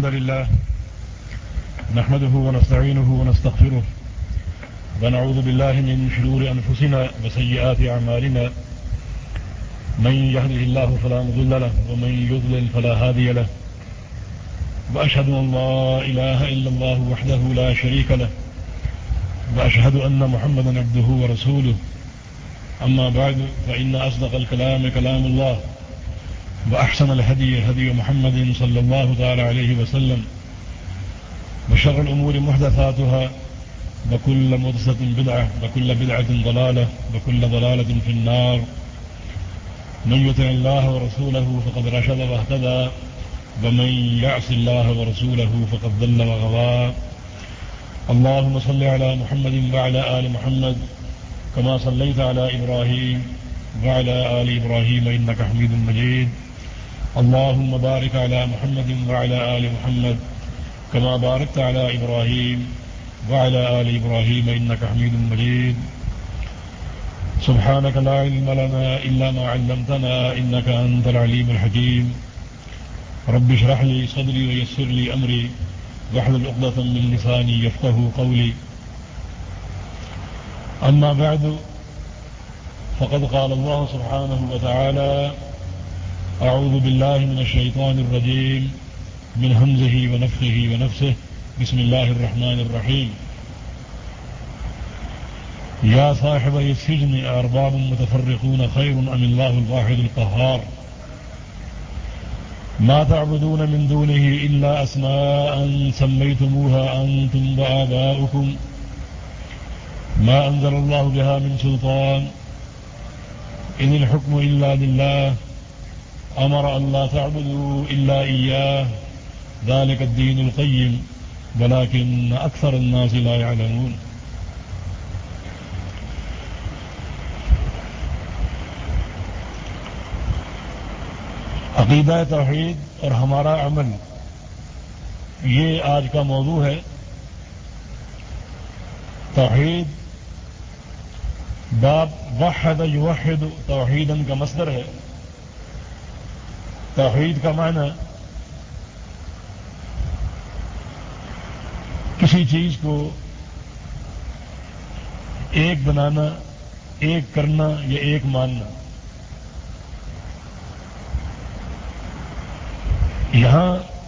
الحمد لله نحمده ونستعينه ونستغفره ونعوذ بالله من شرور أنفسنا وسيئات أعمالنا من يهده الله فلا مضل له ومن يضلل فلا هادي له وأشهد أن لا إله إلا الله وحده لا شريك له وأشهد أن محمدا عبده ورسوله أما بعد فإن أصدق الكلام كلام الله وأحسن الهدي هدي محمد صلى الله تعالى عليه وسلم وشر الأمور محدثاتها وكل محدثة بدعة وكل بدعة ضلالة وكل ضلالة في النار من يطع الله ورسوله فقد رشد واهتدى ومن يعص الله ورسوله فقد ضل وغوى اللهم صل على محمد وعلى آل محمد كما صليت على إبراهيم وعلى آل إبراهيم إنك حميد مجيد اللهم بارك على محمد وعلى آل محمد كما باركت على إبراهيم وعلى آل إبراهيم إنك حميد مجيد سبحانك لا علم لنا إلا ما علمتنا إنك أنت العليم الحكيم رب اشرح لي صدري ويسر لي أمري واحلل عقدة من لساني يفقهوا قولي أما بعد فقد قال الله سبحانه وتعالى أعوذ بالله من الشيطان الرجيم من همزه ونفخه ونفسه بسم الله الرحمن الرحيم يا صاحبي السجن أرباب متفرقون خير أم الله الواحد القهار ما تعبدون من دونه إلا أسماء سميتموها أنتم وآباؤكم ما أنزل الله بها من سلطان إن الحكم إلا لله أمر أن لا تعبدوا إلا إياه ذلك الدين القيم ولكن أكثر الناس لا يعلمون عقیدہ توحید اور ہمارا عمل یہ آج کا موضوع ہے۔ توحید باب وحد یوحد توحیدن کا مصدر ہے۔ توحید کا معنی کسی چیز کو ایک بنانا، ایک کرنا یا ایک ماننا۔ یہاں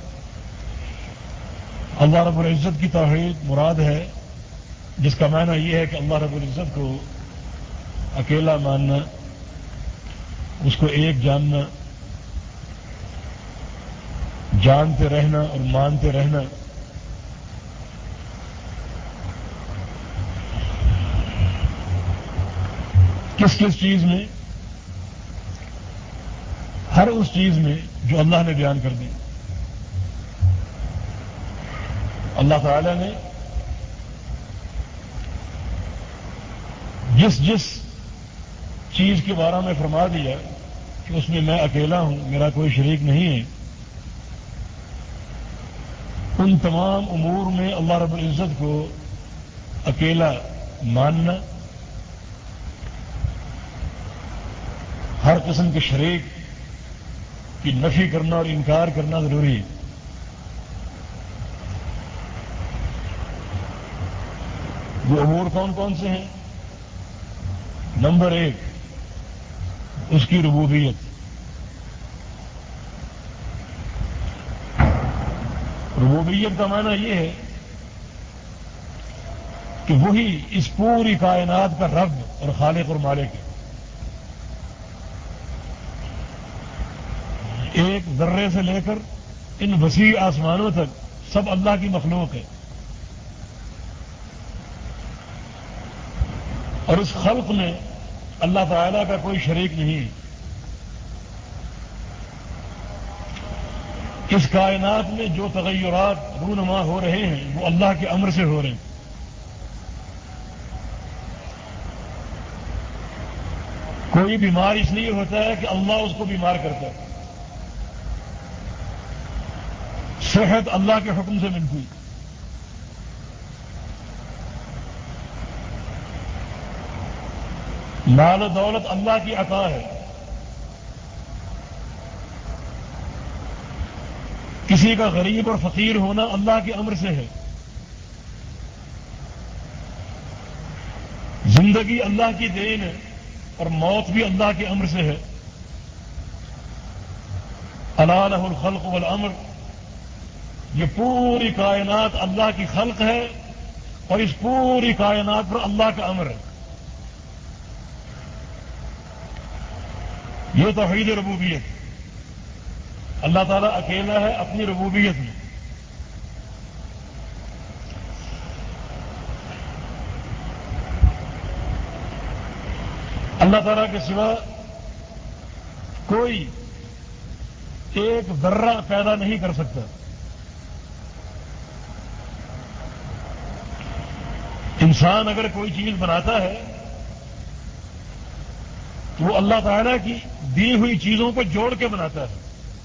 اللہ رب العزت کی توحید مراد ہے، جس کا معنی یہ ہے کہ اللہ رب العزت کو اکیلا ماننا، اس کو ایک جاننا، جانتے رہنا اور مانتے رہنا۔ کس کس چیز میں؟ ہر اس چیز میں جو اللہ نے بیان کر دی۔ اللہ تعالی نے جس چیز کے بارے میں فرما دیا کہ اس میں میں اکیلا ہوں، میرا کوئی شریک نہیں ہے، ان تمام امور میں اللہ رب العزت کو اکیلا ماننا، ہر قسم کے شریک کی نفی کرنا اور انکار کرنا ضروری ہے۔ وہ امور کون کون سے ہیں؟ نمبر 1 اس کی ربوبیت۔ ربوبیت کا معنی یہ ہے کہ وہی اس پوری کائنات کا رب اور خالق اور مالک ہے۔ ایک ذرے سے لے کر ان وسیع آسمانوں تک سب اللہ کی مخلوق ہے، اور اس خلق میں اللہ تعالیٰ کا کوئی شریک نہیں ہے۔ اس کائنات میں جو تغیرات رونما ہو رہے ہیں وہ اللہ کے امر سے ہو رہے ہیں۔ کوئی بیمار اس لیے ہوتا ہے کہ اللہ اس کو بیمار کرتا ہے۔ صحت اللہ کے حکم سے ملتی، مال و دولت اللہ کی عطا ہے۔ کسی کا غریب اور فقیر ہونا اللہ کے امر سے ہے. زندگی اللہ کی دین ہے اور موت بھی اللہ کے امر سے ہے. الا لہ الخلق والامر، یہ پوری کائنات اللہ کی خلق ہے اور اس پوری کائنات پر اللہ کا امر ہے. یہ توحید ربوبیت. اللہ تعالیٰ اکیلا ہے اپنی ربوبیت میں. اللہ تعالیٰ کے سوا کوئی ایک ذرہ پیدا نہیں کر سکتا. انسان اگر کوئی چیز بناتا ہے تو وہ اللہ تعالیٰ کی دی ہوئی چیزوں کو جوڑ کے بناتا ہے.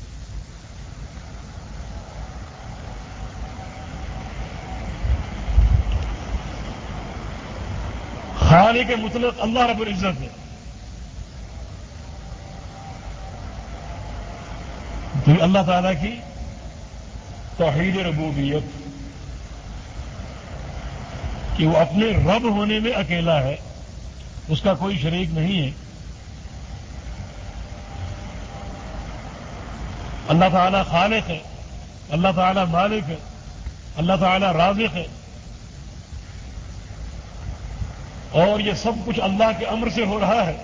خالق مطلق اللہ رب العزت ہے. تو یہ اللہ تعالیٰ کی توحید ربوبیت کہ وہ اپنے رب ہونے میں اکیلا ہے، اس کا کوئی شریک نہیں ہے. اللہ تعالیٰ خالق ہے، اللہ تعالیٰ مالک ہے، اللہ تعالیٰ رازق ہے، اور یہ سب کچھ اللہ کے امر سے ہو رہا ہے.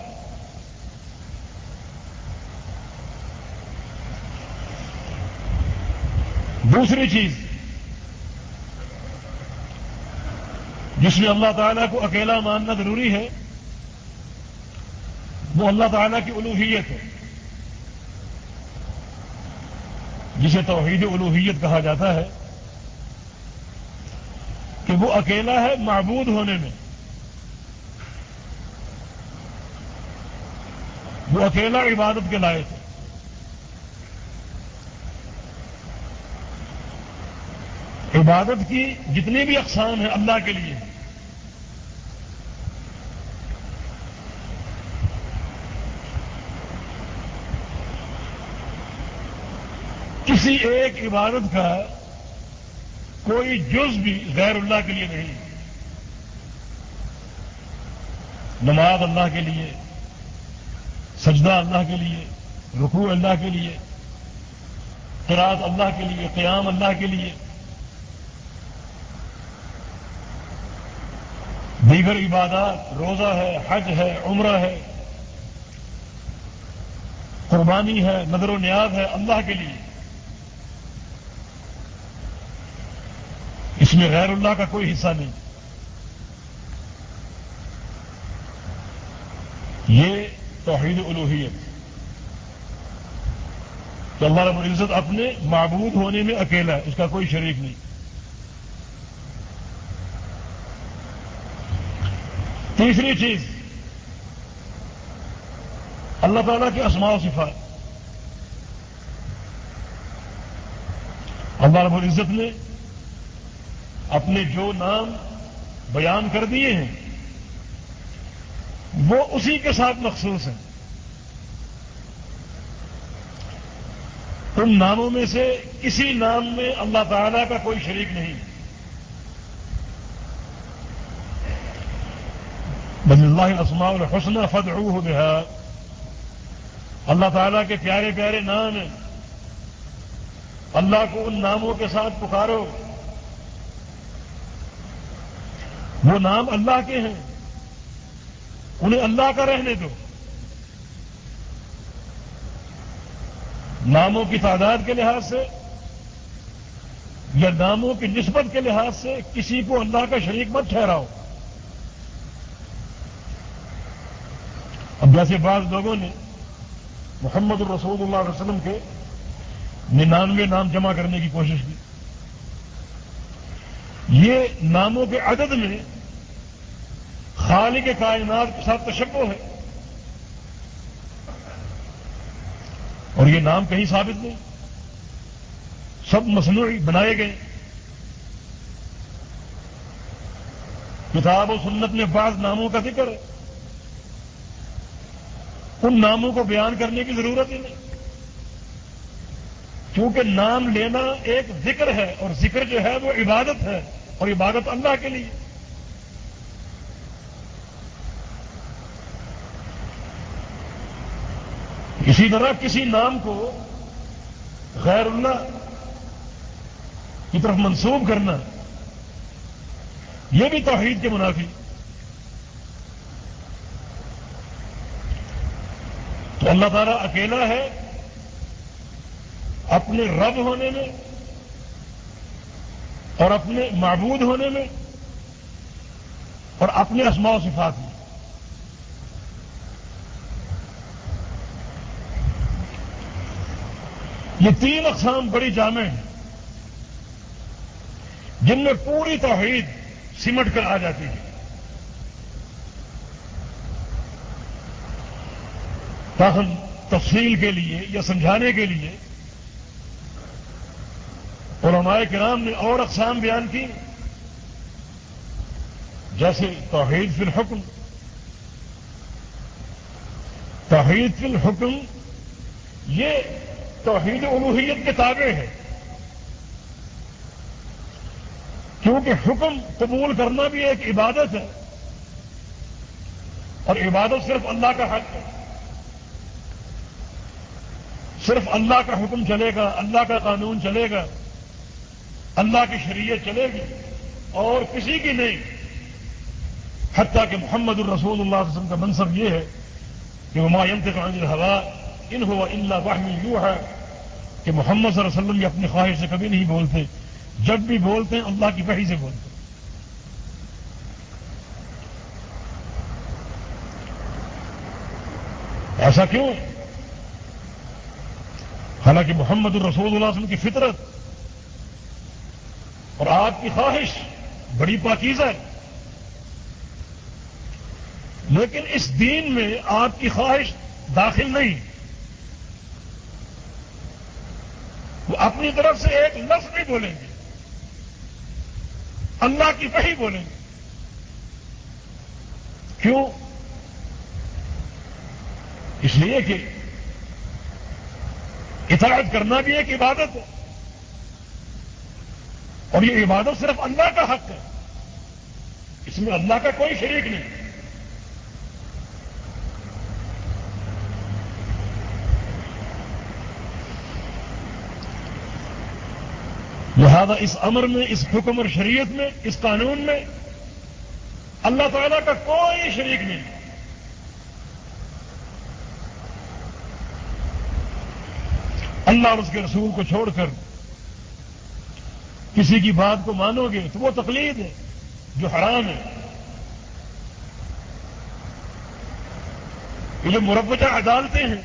دوسری چیز جس میں اللہ تعالیٰ کو اکیلا ماننا ضروری ہے وہ اللہ تعالیٰ کی الوہیت ہے، جسے توحید الوہیت کہا جاتا ہے کہ وہ اکیلا ہے معبود ہونے میں. وہ اکیلا عبادت کے لائق ہے. عبادت کی جتنی بھی اقسام ہیں اللہ کے لیے. کسی ایک عبادت کا کوئی جز بھی غیر اللہ کے لیے نہیں. نماز اللہ کے لیے، سجدہ اللہ کے لیے، رکوع اللہ کے لیے، قرات اللہ کے لیے، قیام اللہ کے لیے. دیگر عبادات روزہ ہے، حج ہے، عمرہ ہے، قربانی ہے، نذر و نیاز ہے، اللہ کے لیے. اس میں غیر اللہ کا کوئی حصہ نہیں. یہ توحید الوہیت کہ اللہ رب العزت اپنے معبود ہونے میں اکیلا ہے، اس کا کوئی شریک نہیں. تیسری چیز اللہ تعالیٰ کے اسماء و صفات. اللہ رب العزت نے اپنے جو نام بیان کر دیے ہیں وہ اسی کے ساتھ مخصوص ہیں. ان ناموں میں سے کسی نام میں اللہ تعالیٰ کا کوئی شریک نہیں. بسم اللہ الاسماء الحسنى فادعوه بها. اللہ تعالیٰ کے پیارے پیارے نام ہیں، اللہ کو ان ناموں کے ساتھ پکارو. وہ نام اللہ کے ہیں، انہیں اللہ کا رہنے دو. ناموں کی تعداد کے لحاظ سے یا ناموں کی نسبت کے لحاظ سے کسی کو اللہ کا شریک مت ٹھہراؤ. اب جیسے بعض لوگوں نے محمد الرسول اللہ علیہ وسلم کے 99 نام جمع کرنے کی کوشش کی. یہ ناموں کے عدد میں خالق کائنات کے ساتھ تشبہ ہے، اور یہ نام کہیں ثابت نہیں، سب مصنوعی بنائے گئے. کتاب و سنت میں بعض ناموں کا ذکر ہے، ان ناموں کو بیان کرنے کی ضرورت ہی نہیں. کیونکہ نام لینا ایک ذکر ہے، اور ذکر جو ہے وہ عبادت ہے، اور عبادت اللہ کے لیے. اسی طرح کسی نام کو غیر اللہ کی طرف منسوب کرنا یہ بھی توحید کے منافی. تو اللہ تعالیٰ اکیلا ہے اپنے رب ہونے میں اور اپنے معبود ہونے میں اور اپنے اسماء و صفات میں. یہ تین اقسام بڑی جامع ہیں جن میں پوری توحید سمٹ کر آ جاتی ہے. تاہم تفصیل کے لیے یا سمجھانے کے لیے علماء کرام نے اور اقسام بیان کی، جیسے توحید فی الحکم. توحید فی الحکم یہ توحید الوہیت کے تابع ہے، کیونکہ حکم قبول کرنا بھی ایک عبادت ہے، اور عبادت صرف اللہ کا حق ہے. صرف اللہ کا حکم چلے گا، اللہ کا قانون چلے گا، اللہ کی شریعت چلے گی، اور کسی کی نہیں. حتیٰ کہ محمد الرسول اللہ صلی اللہ علیہ وسلم کا منصب یہ ہے کہ وما ينطق عن الهوى ان هو الا وحی یوحى، کہ محمد صلی اللہ علیہ وسلم یہ اپنی خواہش سے کبھی نہیں بولتے، جب بھی بولتے ہیں اللہ کی وحی سے بولتے ہیں. ایسا کیوں؟ حالانکہ محمد الرسول اللہ صلی اللہ علیہ وسلم کی فطرت اور آپ کی خواہش بڑی پاکیزہ ہے، لیکن اس دین میں آپ کی خواہش داخل نہیں. وہ اپنی طرف سے ایک لفظ نہیں بولیں گے، اللہ کی وحی بولیں گے. کیوں؟ اس لیے کہ اطاعت کرنا بھی ایک عبادت ہے، اور یہ عبادت صرف اللہ کا حق ہے، اس میں اللہ کا کوئی شریک نہیں. لہذا اس امر میں، اس حکم اور شریعت میں، اس قانون میں اللہ تعالیٰ کا کوئی شریک نہیں. اللہ اور اس کے رسول کو چھوڑ کر کسی کی بات کو مانو گے تو وہ تقلید ہے جو حرام ہے. یہ جو مروجہ عدالتیں ہیں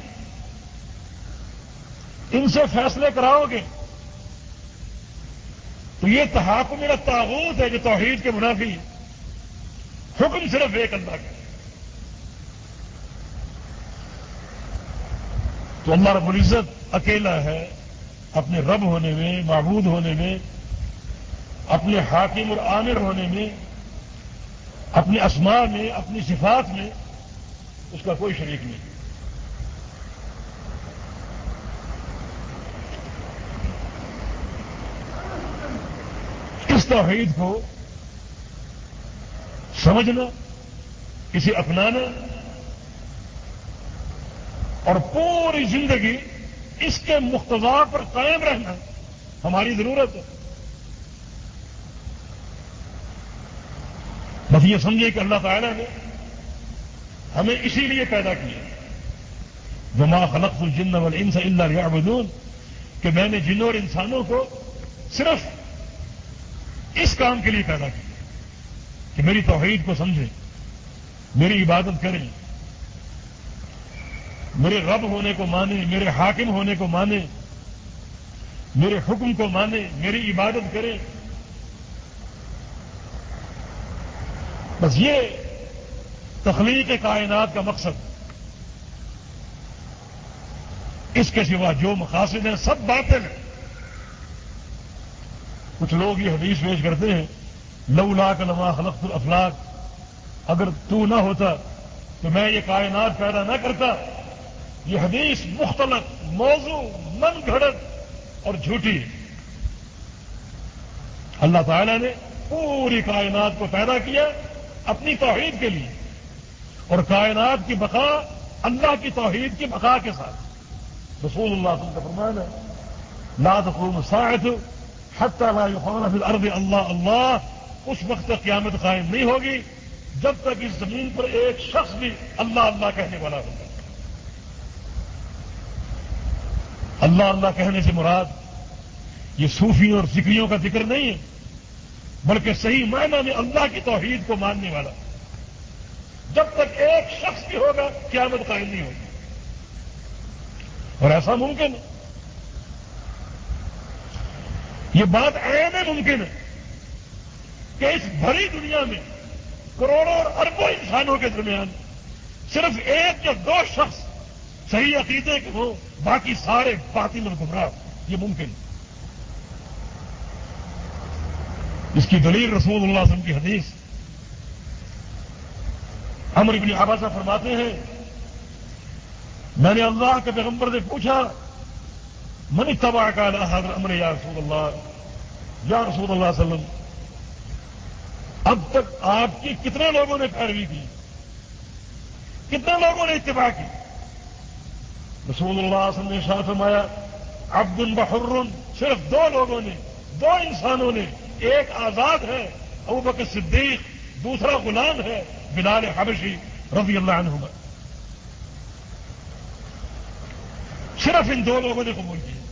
ان سے فیصلے کراؤ گے تو یہ تحاکم الی الطاغوت ہے جو توحید کے منافی ہے. حکم صرف ایک اللہ کا. تو اللہ رب العزت اکیلا ہے اپنے رب ہونے میں، معبود ہونے میں، اپنے حاکم اور آمر ہونے میں، اپنے اسماء میں، اپنی صفات میں اس کا کوئی شریک نہیں. اس توحید کو سمجھنا، اسے اپنانا اور پوری زندگی اس کے مقتضا پر قائم رہنا ہماری ضرورت ہے. بس یہ سمجھے کہ اللہ تعالیٰ نے ہمیں اسی لیے پیدا کیا، وما خلقت الجن والانس الا ليعبدون، کہ میں نے جنوں اور انسانوں کو صرف اس کام کے لیے پیدا کیا کہ میری توحید کو سمجھیں، میری عبادت کریں، میرے رب ہونے کو مانے، میرے حاکم ہونے کو مانے، میرے حکم کو مانے، میری عبادت کریں. بس یہ تخلیق کائنات کا مقصد. اس کے سوا جو مقاصد ہیں سب باطل ہیں. کچھ لوگ یہ حدیث پیش کرتے ہیں لولا لما خلقت الافلاک، اگر تو نہ ہوتا تو میں یہ کائنات پیدا نہ کرتا. یہ حدیث مختلط، موضوع، من گھڑت اور جھوٹی ہے۔ اللہ تعالیٰ نے پوری کائنات کو پیدا کیا اپنی توحید کے لیے، اور کائنات کی بقا اللہ کی توحید کی بقا کے ساتھ۔ رسول اللہ صلی اللہ علیہ وسلم کا فرمان ہے لا تقوم الساعة حتى لا يقال في الارض اللہ اللہ، اس وقت تک قیامت قائم نہیں ہوگی جب تک اس زمین پر ایک شخص بھی اللہ اللہ کہنے والا ہوگا۔ اللہ اللہ کہنے سے مراد یہ صوفیوں اور ذکریوں کا ذکر نہیں ہے، بلکہ صحیح معنی میں اللہ کی توحید کو ماننے والا۔ جب تک ایک شخص بھی ہوگا قیامت قائم نہیں ہوگی، اور ایسا ممکن ہے، یہ بات عین ممکن ہے کہ اس بھری دنیا میں کروڑوں اور اربوں انسانوں کے درمیان صرف ایک یا دو شخص صحیح عقیدے کے ہوں، باقی سارے باطل اور گمراہ، یہ ممکن ہے۔ اس کی دلیل رسول اللہ صلی اللہ علیہ وسلم کی حدیث، عمرو بن عباسہ فرماتے ہیں میں نے اللہ کے پیغمبر سے پوچھا من اتبعک علی ھذا الامر یا رسول اللہ، یا رسول اللہ صلی اللہ علیہ وسلم اب تک آپ کی کتنے لوگوں نے پیروی کی، کتنے لوگوں نے اتباع کی؟ رسول اللہ صلی اللہ علیہ وسلم نے ارشاد فرمایا عبد وحر، صرف دو لوگوں نے، دو انسانوں نے، ایک آزاد ہے ابوبکر صدیق، دوسرا غلام ہے بلال حبشی رضی اللہ عنہما، صرف ان دو لوگوں نے قبول کیا۔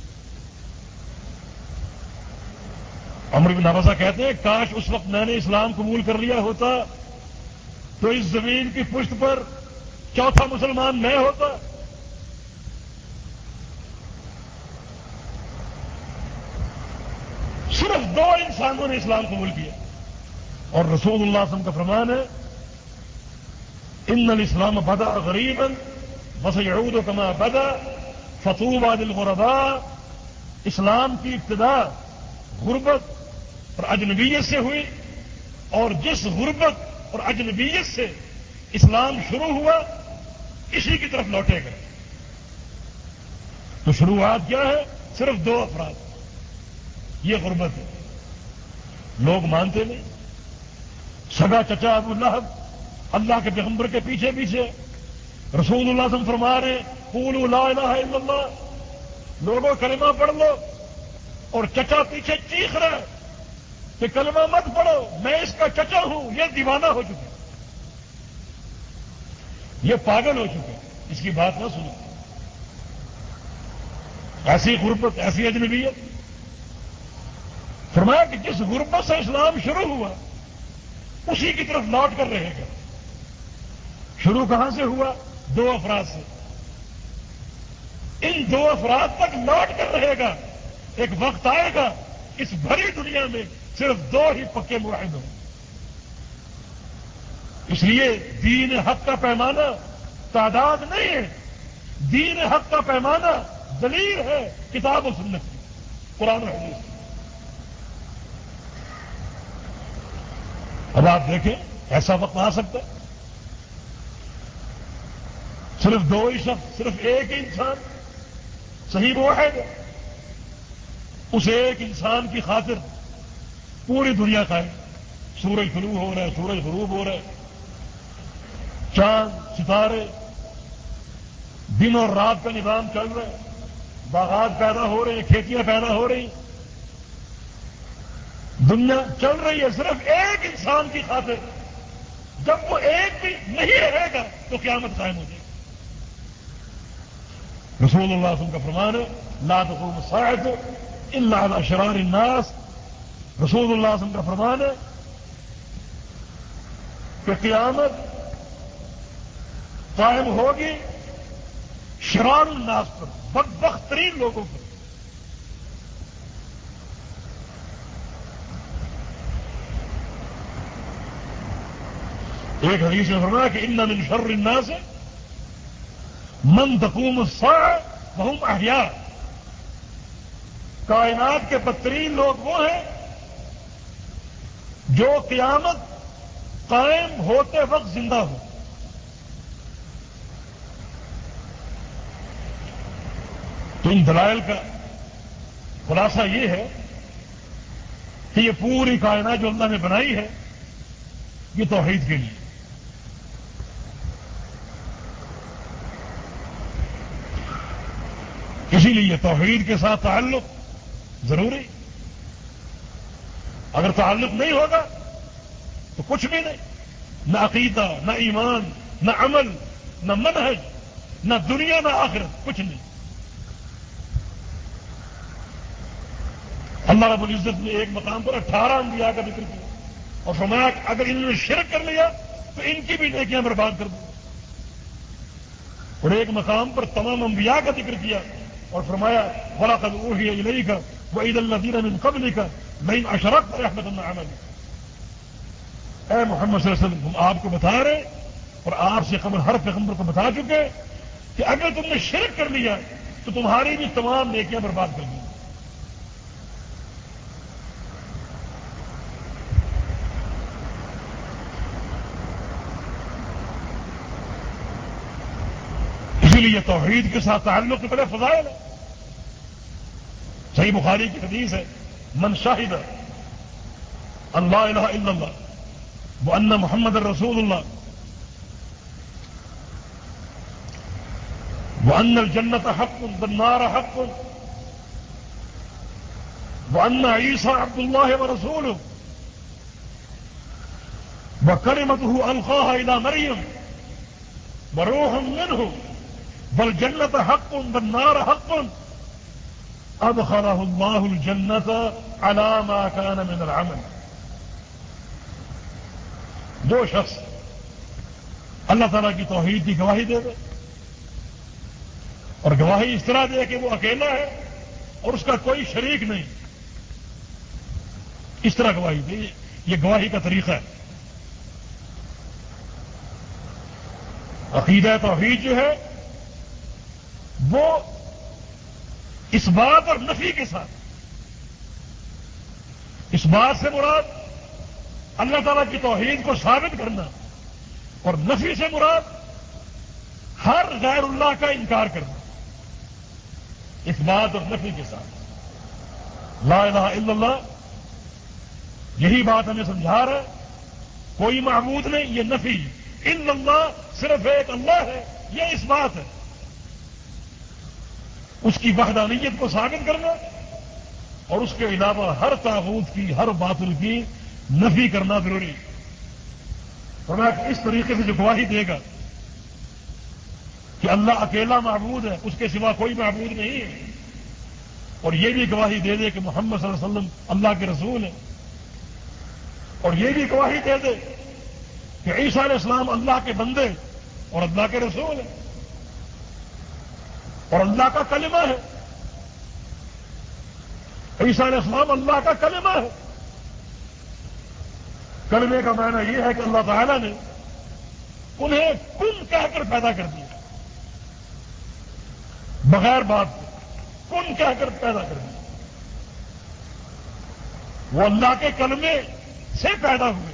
عمرو بن عباسہ کہتے ہیں کاش اس وقت میں نے اسلام قبول کر لیا ہوتا تو اس زمین کی پشت پر چوتھا مسلمان میں ہوتا۔ صرف دو انسانوں نے اسلام قبول کیا، اور رسول اللہ صلی اللہ علیہ وسلم کا فرمان ہے ان الاسلام بدا غریبا وسيعود كما بدا فطوبى للغرباء، اسلام کی ابتدا غربت اور اجنبیت سے ہوئی، اور جس غربت اور اجنبیت سے اسلام شروع ہوا اسی کی طرف لوٹے گا۔ تو شروعات کیا ہے؟ صرف دو افراد، یہ غربت ہے، لوگ مانتے نہیں۔ سگا چچا ابو لہب اللہ کے پیغمبر کے پیچھے پیچھے، رسول اللہ صلی اللہ علیہ وسلم فرما رہے قولوا لا الہ الا اللہ، لوگوں کلمہ پڑھ لو، اور چچا پیچھے چیخ رہا ہے کہ کلمہ مت پڑھو، میں اس کا چچا ہوں، یہ دیوانہ ہو چکا، یہ پاگل ہو چکا، اس کی بات نہ سنو۔ ایسی غربت، ایسی اجنبیت، فرمایا کہ جس غربت سے اسلام شروع ہوا اسی کی طرف لوٹ کر رہے گا۔ شروع کہاں سے ہوا؟ دو افراد سے، ان دو افراد تک لوٹ کر رہے گا۔ ایک وقت آئے گا اس بھری دنیا میں صرف دو ہی پکے موحد ہوں۔ اس لیے دین حق کا پیمانہ تعداد نہیں ہے، دین حق کا پیمانہ دلیل ہے کتاب و سنت کی، قرآن و حدیث کی۔ اب آپ دیکھیں ایسا وقت آ سکتا ہے صرف دو ہی شخص، صرف ایک ہی انسان صحیح موحد ہے، اس ایک انسان کی خاطر پوری دنیا کا ہے، سورج طلوع ہو رہا ہے، سورج غروب ہو رہا ہے، چاند ستارے، دن اور رات کا نظام چل رہا ہے، باغات پیدا ہو رہے ہیں، کھیتیاں پیدا ہو رہی ہیں، دنیا چل رہی ہے صرف ایک انسان کی خاطر۔ جب وہ ایک بھی نہیں رہے گا تو قیامت قائم ہو جائے گی۔ رسول اللہ صلی اللہ علیہ وسلم کا فرمان ہے لا تقوم الساعة الا على شرار الناس، رسول اللہ صلی اللہ علیہ وسلم کا فرمان ہے کہ قیامت قائم ہوگی شرار الناس پر، بدبخت ترین لوگوں پر۔ ایک حدیث میں فرمایا کہ ان من شر الناس من تقوم الساعة وهم احیاء، کائنات کے بدترین لوگ وہ ہیں جو قیامت قائم ہوتے وقت زندہ ہو۔ تو ان دلائل کا خلاصہ یہ ہے کہ یہ پوری کائنات جو اللہ نے بنائی ہے یہ توحید کے لیے. اسی لیے توحید کے ساتھ تعلق ضروری. اگر تعلق نہیں ہوگا تو کچھ بھی نہیں. نہ عقیدہ، نہ ایمان، نہ عمل، نہ منہج، نہ دنیا، نہ آخرت، کچھ نہیں. اللہ رب العزت نے ایک مقام پر 18 انبیاء کا ذکر کیا اور فرمایا کہ اگر انہوں نے شرک کر لیا تو ان کی بھی نیکیاں برباد کر دوں. اور ایک مقام پر تمام انبیاء کا ذکر کیا اور فرمایا وَلَقَدْ أُوحِيَ إِلَيْكَ وَإِلَى الَّذِينَ مِن قَبْلِكَ لَئِنْ أَشْرَكْتَ لَيَحْبَطَنَّ عَمَلُكَ. اے محمد صلی اللہ علیہ وسلم، ہم آپ کو بتا رہے اور آپ سے قبل ہر پیغمبر کو بتا چکے کہ اگر تم نے شرک کر لیا تو تمہاری بھی تمام نیکیاں برباد کر دیں. اسی لیے توحید کے ساتھ تعلق کے بڑے فضائل ہیں. صحیح بخاری کی حدیث ہے من شاہد ان لا الہ الا اللہ وان محمد رسول اللہ وان الجنة حق والنار حق وان عیسی عبد اللہ ورسولہ وکلمتہ القاها الى مریم وروح منہ والجنة حق والنار حق ادخلہ اللہ الجنة على ما كان من العمل. جو شخص اللہ تعالیٰ کی توحید کی گواہی دے دے اور گواہی اس طرح دے کہ وہ اکیلا ہے اور اس کا کوئی شریک نہیں، اس طرح گواہی دے، یہ گواہی کا طریقہ ہے. عقیدہ توحید جو ہے وہ اس بات اور نفی کے ساتھ، اس بات سے مراد اللہ تعالیٰ کی توحید کو ثابت کرنا اور نفی سے مراد ہر غیر اللہ کا انکار کرنا. اس بات اور نفی کے ساتھ لا الہ الا اللہ یہی بات ہمیں سمجھا رہا ہے. کوئی معبود نہیں، یہ نفی. الا اللہ صرف ایک اللہ ہے، یہ اس بات ہے. اس کی وحدانیت کو ثابت کرنا اور اس کے علاوہ ہر طاغوت کی، ہر باطل کی نفی کرنا ضروری. فرمایا اس طریقے سے جو گواہی دے گا کہ اللہ اکیلا معبود ہے، اس کے سوا کوئی معبود نہیں ہے، اور یہ بھی گواہی دے دے کہ محمد صلی اللہ علیہ وسلم اللہ کے رسول ہے، اور یہ بھی گواہی دے دے کہ عیسیٰ علیہ السلام اللہ کے بندے اور اللہ کے رسول ہیں اور اللہ کا کلمہ ہے. عیسیٰ علیہ السلام اللہ کا کلمہ ہے. کلمے کا معنی یہ ہے کہ اللہ تعالیٰ نے انہیں کن کہہ کر پیدا کر دیا، بغیر بات کے کن کہہ کر پیدا کر دیا. وہ اللہ کے کلمے سے پیدا ہوئے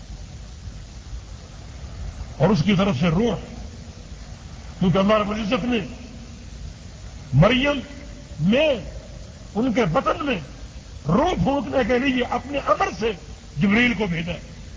اور اس کی طرف سے روح، کیونکہ اللہ رب العزت نے مریم میں ان کے بطن میں روح پھونکنے کے لیے اپنے امر سے جبریل کو بھیجا.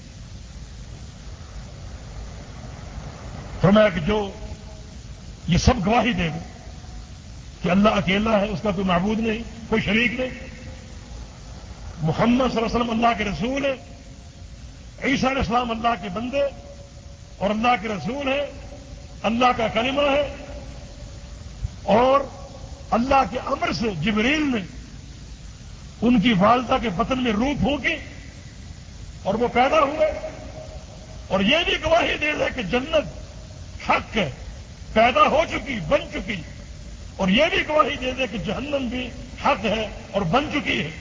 فرمایا کہ جو یہ سب گواہی دے گا کہ اللہ اکیلا ہے، اس کا کوئی معبود نہیں، کوئی شریک نہیں، محمد صلی اللہ علیہ وسلم اللہ کے رسول ہے، عیسیٰ علیہ السلام اللہ کے بندے اور اللہ کے رسول ہے، اللہ کا کلمہ ہے، اور اللہ کے امر سے جبریل نے ان کی والدہ کے بطن میں روح پھونکی اور وہ پیدا ہوئے. اور یہ بھی گواہی دے دے کہ جنت حق ہے، پیدا ہو چکی، بن چکی، اور یہ بھی گواہی دے دے کہ جہنم بھی حق ہے اور بن چکی ہے.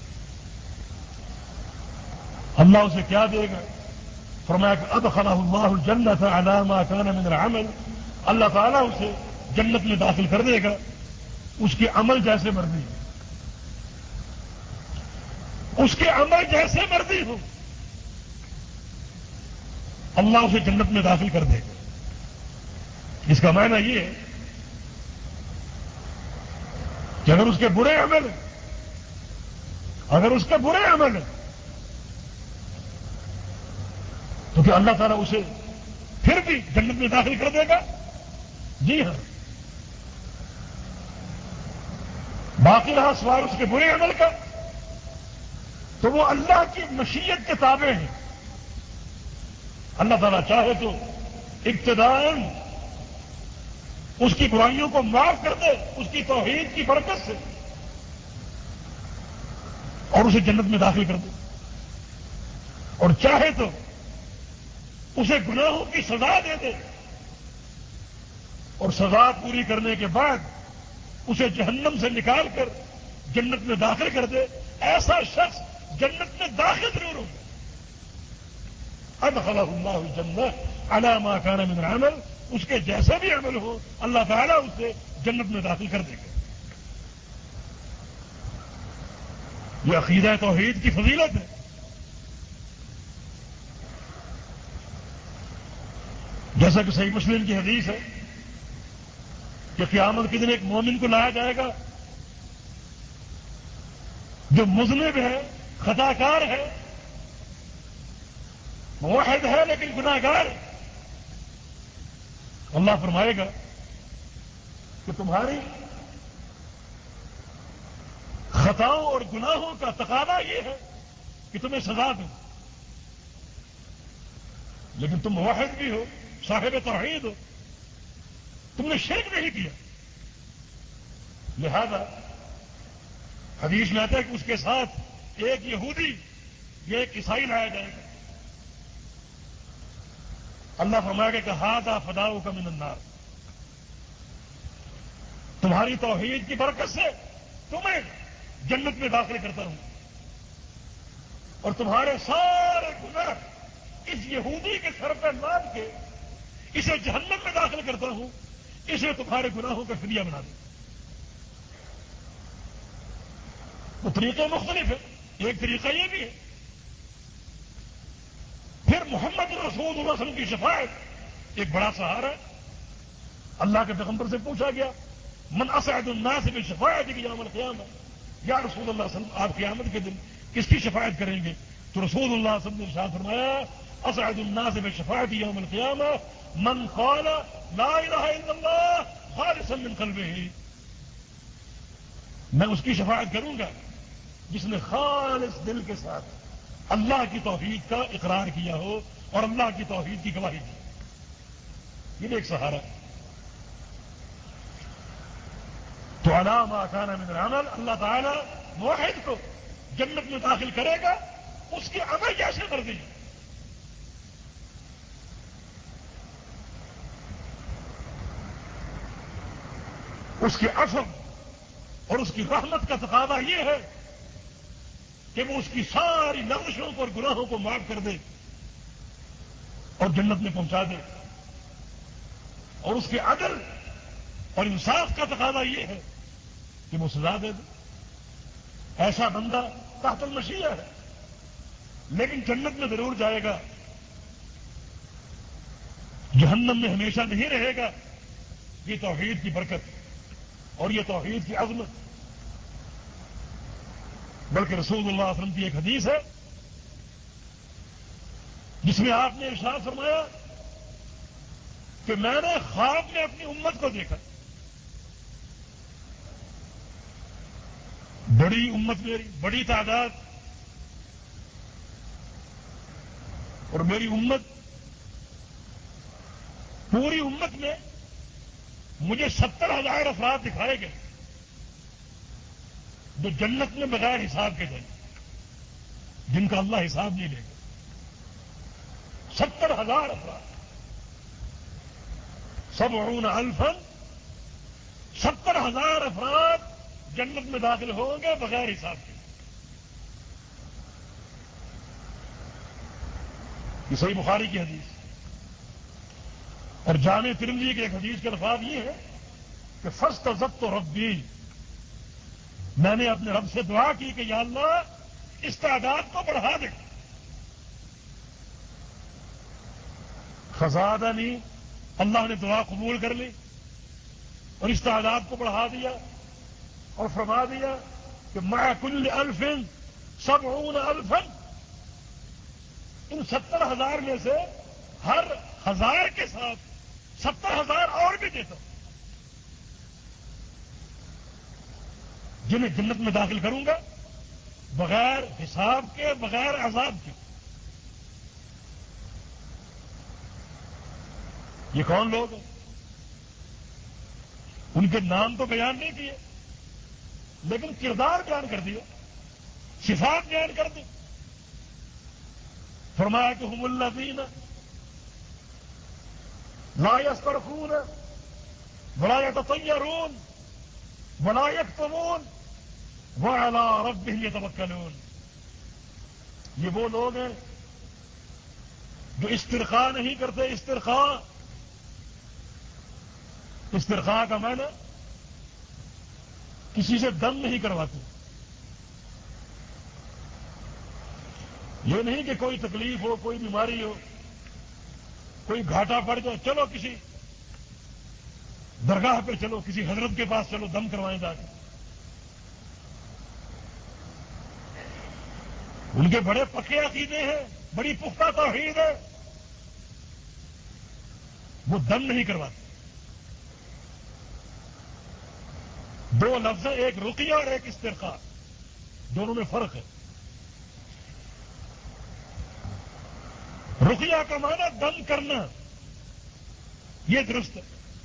اللہ اسے کیا دے گا؟ فرمایا کہ ادخلہ اللہ الجنۃ علی ما کان من العمل. اللہ تعالیٰ اسے جنت میں داخل کر دے گا اس کے عمل جیسے مرضی ہو، اس کے عمل جیسے مرضی ہو، اللہ اسے جنت میں داخل کر دے گا. اس کا معنی یہ ہے کہ اگر اس کے برے عمل اگر اس کے برے عمل ہیں تو کیا اللہ تعالیٰ اسے پھر بھی جنت میں داخل کر دے گا؟ جی ہاں. باقی رہا سوال اس کے برے عمل کا تو وہ اللہ کی مشیت کے تابع ہیں. اللہ تعالیٰ چاہے تو ابتداءً اس کی برائیوں کو معاف کر دے اس کی توحید کی برکت سے اور اسے جنت میں داخل کر دے, اور چاہے تو اسے گناہوں کی سزا دے دے اور سزا پوری کرنے کے بعد اسے جہنم سے نکال کر جنت میں داخل کر دے. ایسا شخص جنت میں داخل ضرور ہوگا. ادخلہ اللہ الجنہ علی ما کان من العمل, اس کے جیسا بھی عمل ہو اللہ تعالیٰ اسے جنت میں داخل کر دے گا. یہ عقیدہ توحید کی فضیلت ہے. جیسا کہ صحیح مسلم کی حدیث ہے کہ قیامت کے دن ایک مومن کو لایا جائے گا جو مذنب ہے, خطا کار ہے, موحد ہے لیکن گناہ گار ہے. اللہ فرمائے گا کہ تمہاری خطاؤں اور گناہوں کا تقاضا یہ ہے کہ تمہیں سزا دوں, لیکن تم موحد بھی ہو, صاحب توحید ہو, تم نے شرک نہیں کیا. لہذا حدیث میں آتا ہے کہ اس کے ساتھ ایک یہودی یا ایک عیسائی لایا جائے گا. اللہ فرمائے گا کہ ھذا فداؤک من النار, تمہاری توحید کی برکت سے تمہیں جنت میں داخل کرتا ہوں اور تمہارے سارے گناہ اس یہودی کے سر پر لاد کے اسے جہنم میں داخل کرتا ہوں, اسے تمہارے گناہوں کا فدیہ بنا دوں. وہ طریقے مختلف ہیں. ایک طریقہ یہ بھی ہے پھر محمد رسول اللہ صلی اللہ علیہ وسلم کی شفاعت ایک بڑا سہارا ہے. اللہ کے پیغمبر سے پوچھا گیا من اسعد الناس بشفاعتک یوم القیامہ, یا رسول اللہ صلی اللہ علیہ وسلم آپ قیامت کے دن کس کی شفاعت کریں گے؟ تو رسول اللہ صلی اللہ علیہ وسلم نے ارشاد فرمایا اسعد الناس بشفاعتی یوم القیامہ من قال لا الہ الا اللہ خالصا من قلبہ, میں اس کی شفاعت کروں گا جس نے خالص دل کے ساتھ اللہ کی توحید کا اقرار کیا ہو اور اللہ کی توحید کی گواہی دی. یہ بھی ایک سہارا ہے. تو علی ما کان من العمل, اللہ تعالیٰ موحد کو جنت میں داخل کرے گا اس کے عمل جیسے کر دیں. اس کے عفو اور اس کی رحمت کا تقاضا یہ ہے کہ وہ اس کی ساری لغزشوں کو اور گناہوں کو معاف کر دے اور جنت میں پہنچا دے. اور اس کے عدل اور انصاف کا تقاضا یہ ہے کہ وہ سزا دے دے. ایسا بندہ تحت المشیہ ہے لیکن جنت میں ضرور جائے گا, جہنم میں ہمیشہ نہیں رہے گا. یہ توحید کی برکت اور یہ توحید کی عظمت. بلکہ رسول اللہ صلی اللہ علیہ وسلم کی ایک حدیث ہے جس میں آپ نے ارشاد فرمایا کہ میں نے خواب میں اپنی امت کو دیکھا, بڑی امت میری, بڑی تعداد, اور میری امت پوری امت میں مجھے 70,000 افراد دکھائے گئے جو جنت میں بغیر حساب کے جائیں, جن کا اللہ حساب نہیں لے گا. 70,000 افراد, 70,000 70,000 افراد جنت میں داخل ہوں گے بغیر حساب کے. یہ صحیح بخاری کی حدیث. اور جامع ترمذی کے ایک حدیث کے الفاظ یہ ہے کہ فاستزدت ربی, میں نے اپنے رب سے دعا کی کہ یا اللہ اس تعداد کو بڑھا دے. فزادنی, اللہ نے دعا قبول کر لی اور اس تعداد کو بڑھا دیا اور فرما دیا کہ مع کل الف 70,000 ان 70,000 میں سے ہر 1000 کے ساتھ 70,000 اور بھی دیتا ہوں، جنہیں جنت میں داخل کروں گا بغیر حساب کے، بغیر عذاب کے۔ یہ کون لوگ ہیں؟ ان کے نام تو بیان نہیں کیے، لیکن کردار بیان کر دیا، صفات بیان کر دی۔ فرمایا کہ هم الذین لا یسترخون ولا یتطیرون ولا یکتمون وعلی ربهم یتوکلون۔ یہ وہ لوگ ہیں جو استرخاء نہیں کرتے۔ استرخاء کا معنی کسی سے دم نہیں کرواتے۔ یہ نہیں کہ کوئی تکلیف ہو، کوئی بیماری ہو، کوئی گھاٹا پڑ جائے، چلو کسی درگاہ پہ چلو، کسی حضرت کے پاس چلو، دم کروائیں جا کے۔ ان کے بڑے پکے عقیدے ہیں، بڑی پختہ توحید ہے، وہ دم نہیں کرواتے۔ دو لفظ ہیں، ایک رقیہ اور ایک استرخاء، دونوں میں فرق ہے۔ رقیہ کا معنی دم کرنا، یہ درست ہے۔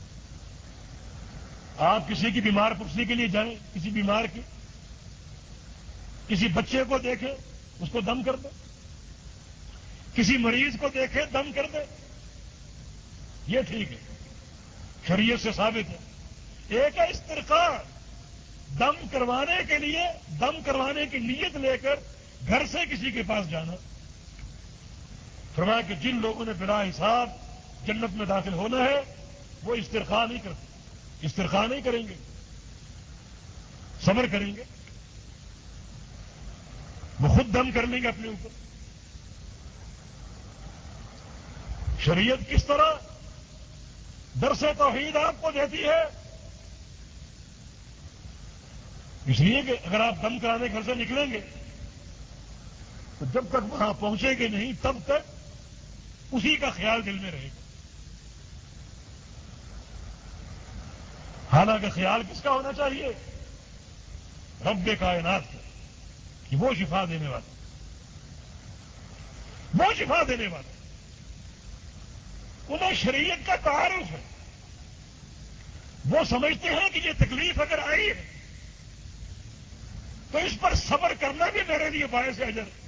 آپ کسی کی بیمار پرسی کے لیے جائیں، کسی بیمار کی، کسی بچے کو دیکھیں اس کو دم کر دیں، کسی مریض کو دیکھیں دم کر دیں، یہ ٹھیک ہے، شریعت سے ثابت ہے۔ ایک ہے استرخاء، دم کروانے کے لیے، دم کروانے کی نیت لے کر گھر سے کسی کے پاس جانا۔ فرمایا کہ جن لوگوں نے بلا حساب جنت میں داخل ہونا ہے وہ استرخاء نہیں کرتے، استرخاء نہیں کریں گے، صبر کریں گے، وہ خود دم کر لیں گے اپنے اوپر۔ شریعت کس طرح درس توحید آپ کو دیتی ہے؟ اس لیے کہ اگر آپ دم کرانے گھر سے نکلیں گے تو جب تک وہاں پہنچیں گے نہیں تب تک اسی کا خیال دل میں رہے گا۔ حالانکہ خیال کس کا ہونا چاہیے؟ رب کائنات کا، کہ وہ شفا دینے والا، وہ شفا دینے والا۔ انہیں شریعت کا تعارف ہے، وہ سمجھتے ہیں کہ یہ تکلیف اگر آئی ہے تو اس پر صبر کرنا بھی میرے لیے باعث اجر ہے۔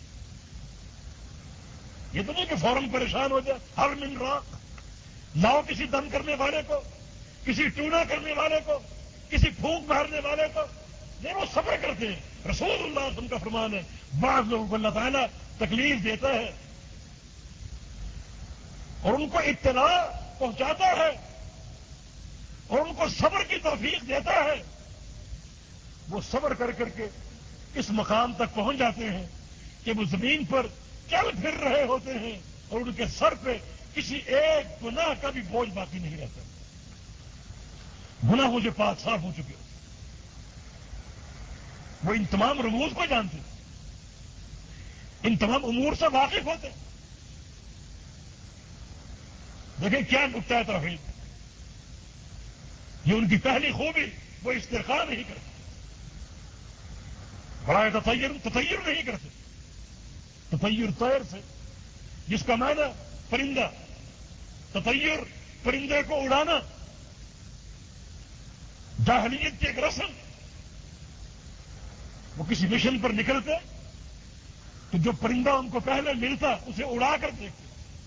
یہ تو نہیں کہ فوراً پریشان ہو جائے، ہر من راق لاؤ کسی دم کرنے والے کو، کسی ٹونا کرنے والے کو، کسی پھونک مارنے والے کو، نہیں، وہ صبر کرتے ہیں۔ رسول اللہ صلی اللہ علیہ وسلم کا فرمان ہے، بعض لوگوں کو اللہ تعالیٰ تکلیف دیتا ہے اور ان کو اطلاع پہنچاتا ہے اور ان کو صبر کی توفیق دیتا ہے، وہ صبر کر کر کے اس مقام تک پہنچ جاتے ہیں کہ وہ زمین پر چل پھر رہے ہوتے ہیں اور ان کے سر پہ کسی ایک گناہ کا بھی بوجھ باقی نہیں رہتا، گناہوں سے پاک صاف ہو چکے۔ وہ ان تمام رموز کو جانتے ہیں، ان تمام امور سے واقف ہوتے ہیں۔ دیکھیں کیا نقطہ ہے توحید، یہ ان کی پہلی خوبی، وہ استرخاء نہیں کرتے، بڑا تطیر نہیں کرتے۔ تطیر طیر سے، جس کا معنی پرندہ، تطیر پرندے کو اڑانا، جاہلیت کی ایک رسم۔ وہ کسی مشن پر نکلتے تو جو پرندہ ان کو پہلے ملتا اسے اڑا کر دیکھتے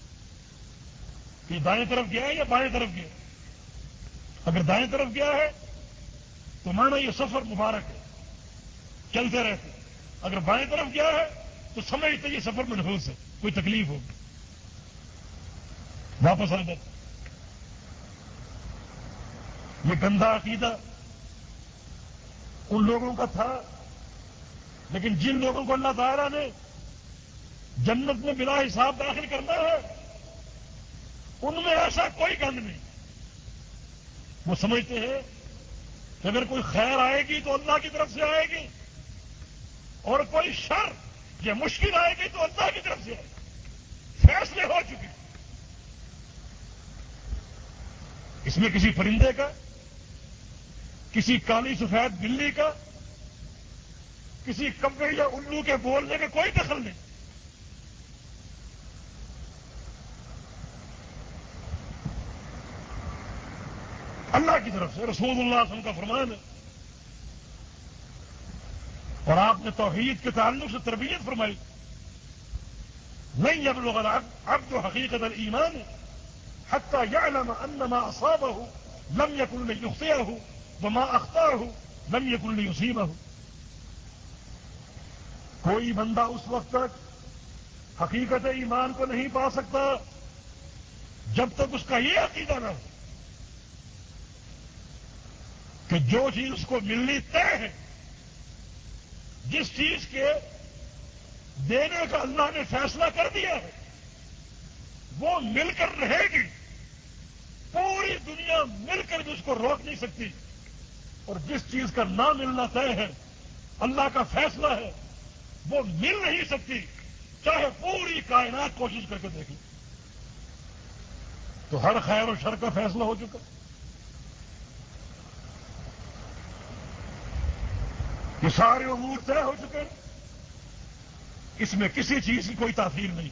کہ دائیں طرف گیا ہے یا بائیں طرف گیا۔ اگر دائیں طرف گیا ہے تو مانا یہ سفر مبارک ہے، چلتے رہتے۔ اگر بائیں طرف گیا ہے تو سمجھتے یہ سفر منحوس ہے، کوئی تکلیف ہوگی، واپس آ جاتے۔ یہ گندا عقیدہ ان لوگوں کا تھا، لیکن جن لوگوں کو اللہ تعالیٰ نے جنت میں بلا حساب داخل کرنا ہے ان میں ایسا کوئی گند نہیں۔ وہ سمجھتے ہیں کہ اگر کوئی خیر آئے گی تو اللہ کی طرف سے آئے گی، اور کوئی شر یا مشکل آئے گی تو اللہ کی طرف سے آئے گی، فیصلے ہو چکے۔ اس میں کسی پرندے کا، کسی کالی سفید بلی کا، کسی کبے یا الو کے بولنے کا کوئی دخل نہیں۔ اللہ کی طرف سے رسول اللہ صلی اللہ علیہ وسلم کا فرمان ہے، اور آپ نے توحید کے تعلق سے تربیت فرمائی، لن يبلغ العبد حقیقت الایمان حتى يعلم ان ما اصابه لم يكن ليخطئه وما اخطأه لم يكن ليصيبه۔ کوئی بندہ اس وقت تک حقیقت ایمان کو نہیں پا سکتا جب تک اس کا یہ عقیدہ نہ ہو کہ جو چیز اس کو ملنی طے ہے، جس چیز کے دینے کا اللہ نے فیصلہ کر دیا ہے، وہ مل کر رہے گی۔ پوری دنیا مل کر بھی اس کو روک نہیں سکتی، اور جس چیز کا نہ ملنا طے ہے، اللہ کا فیصلہ ہے، وہ مل نہیں سکتی، چاہے پوری کائنات کوشش کر کے دیکھ لے۔ تو ہر خیر و شر کا فیصلہ ہو چکا، یہ سارے امور طے ہو چکے، اس میں کسی چیز کی کوئی تاخیر نہیں۔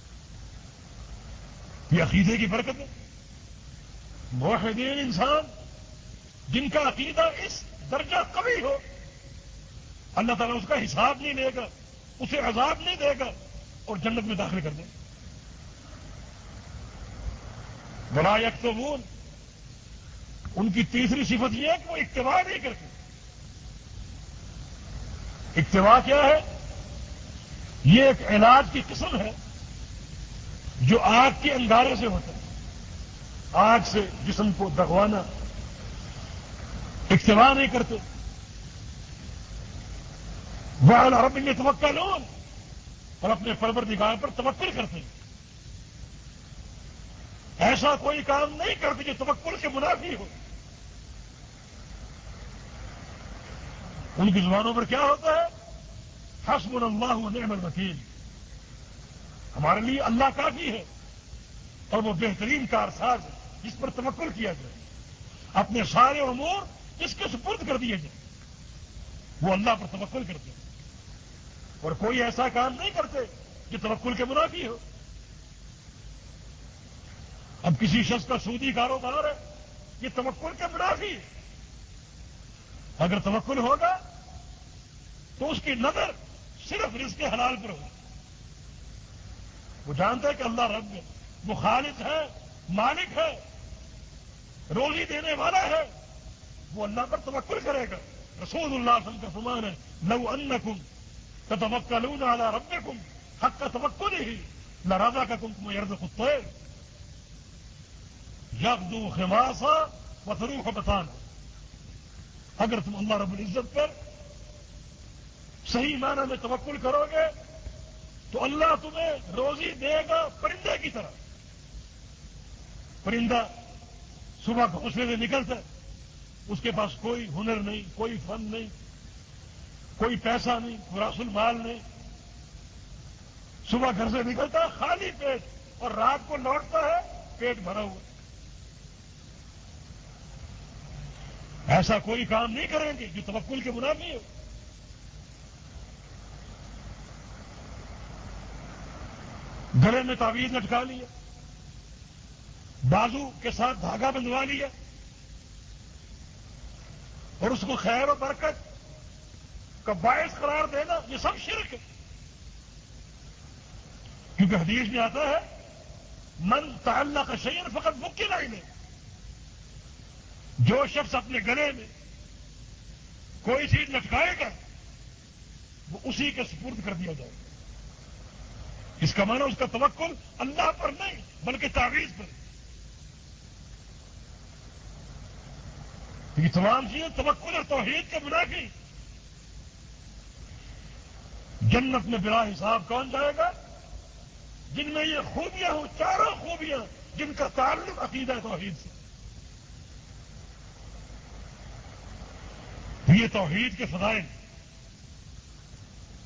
یہ عقیدے کی برکت ہے۔ موحدین انسان جن کا عقیدہ اس درجہ قوی ہو، اللہ تعالیٰ اس کا حساب نہیں لے گا، اسے عذاب نہیں دے گا، اور جنت میں داخل کر دے گا۔ ولا یکتمون، ان کی تیسری صفت یہ ہے کہ وہ اکتبا نہیں کرتے۔ اکتبا کیا ہے؟ یہ ایک علاج کی قسم ہے جو آگ کے انگارے سے ہوتا ہے، آگ سے جسم کو دغوانا۔ اکتبا نہیں کرتے۔ وعلی ربہم یتوکلون، اور اپنے پروردگار پر توکل کرتے ہیں۔ ایسا کوئی کام نہیں کرتے جو توکل کے منافی ہو۔ ان کی زبانوں پر کیا ہوتا ہے؟ حسبنا اللہ ونعم الوکیل، ہمارے لیے اللہ کافی ہے اور وہ بہترین کارساز ہے جس پر توکل کیا جائے، اپنے سارے امور اس کے سپرد کر دیے جائیں، وہ اللہ پر توکل کرتے ہیں، اور کوئی ایسا کام نہیں کرتے جو توکل کے منافی ہو۔ اب کسی شخص کا سودی کاروبار ہے، یہ توکل کے منافی ہے۔ اگر توکل ہوگا تو اس کی نظر صرف رزق حلال پر ہوگی۔ وہ جانتا ہے کہ اللہ رب ہے، وہ خالق ہے، مالک ہے، روزی دینے والا ہے، وہ اللہ پر توکل کرے گا۔ رسول اللہ صلی اللہ علیہ وسلم کا فرمان ہے، لو انکم تتوکلون علی ربکم حق توکلہ لرزقکم کما یرزق الطیر یغدو خماصا وتروح بطانا۔ اگر تم اللہ رب العزت پر صحیح معنی میں توکل کرو گے تو اللہ تمہیں روزی دے گا پرندے کی طرح۔ پرندہ صبح گھونسلے سے نکلتا ہے، اس کے پاس کوئی ہنر نہیں، کوئی فن نہیں، کوئی پیسہ نہیں، کوئی راس المال نہیں، صبح گھر سے نکلتا ہے خالی پیٹ اور رات کو لوٹتا ہے پیٹ بھرا ہوا۔ ایسا کوئی کام نہیں کریں گے جو توکل کے منافی ہو۔ گلے میں تعویذ لٹکا لیا، بازو کے ساتھ دھاگا بندھوا لیا، اور اس کو خیر و برکت کا باعث قرار دینا، یہ سب شرک ہے۔ کیونکہ حدیث میں آتا ہے من تعلق شیئا فقد وکل الیہ، جو شخص اپنے گلے میں کوئی چیز لٹکائے گا وہ اسی کے سپرد کر دیا جائے گا۔ اس کا معنی اس کا توکل اللہ پر نہیں بلکہ تعویذ پر۔ یہ تمام چیزیں توکل اور توحید کے منافی۔ جنت میں بلا حساب کون جائے گا؟ جن میں یہ خوبیاں ہوں، چاروں خوبیاں جن کا تعلق عقیدہ توحید سے۔ یہ توحید کے فضائل۔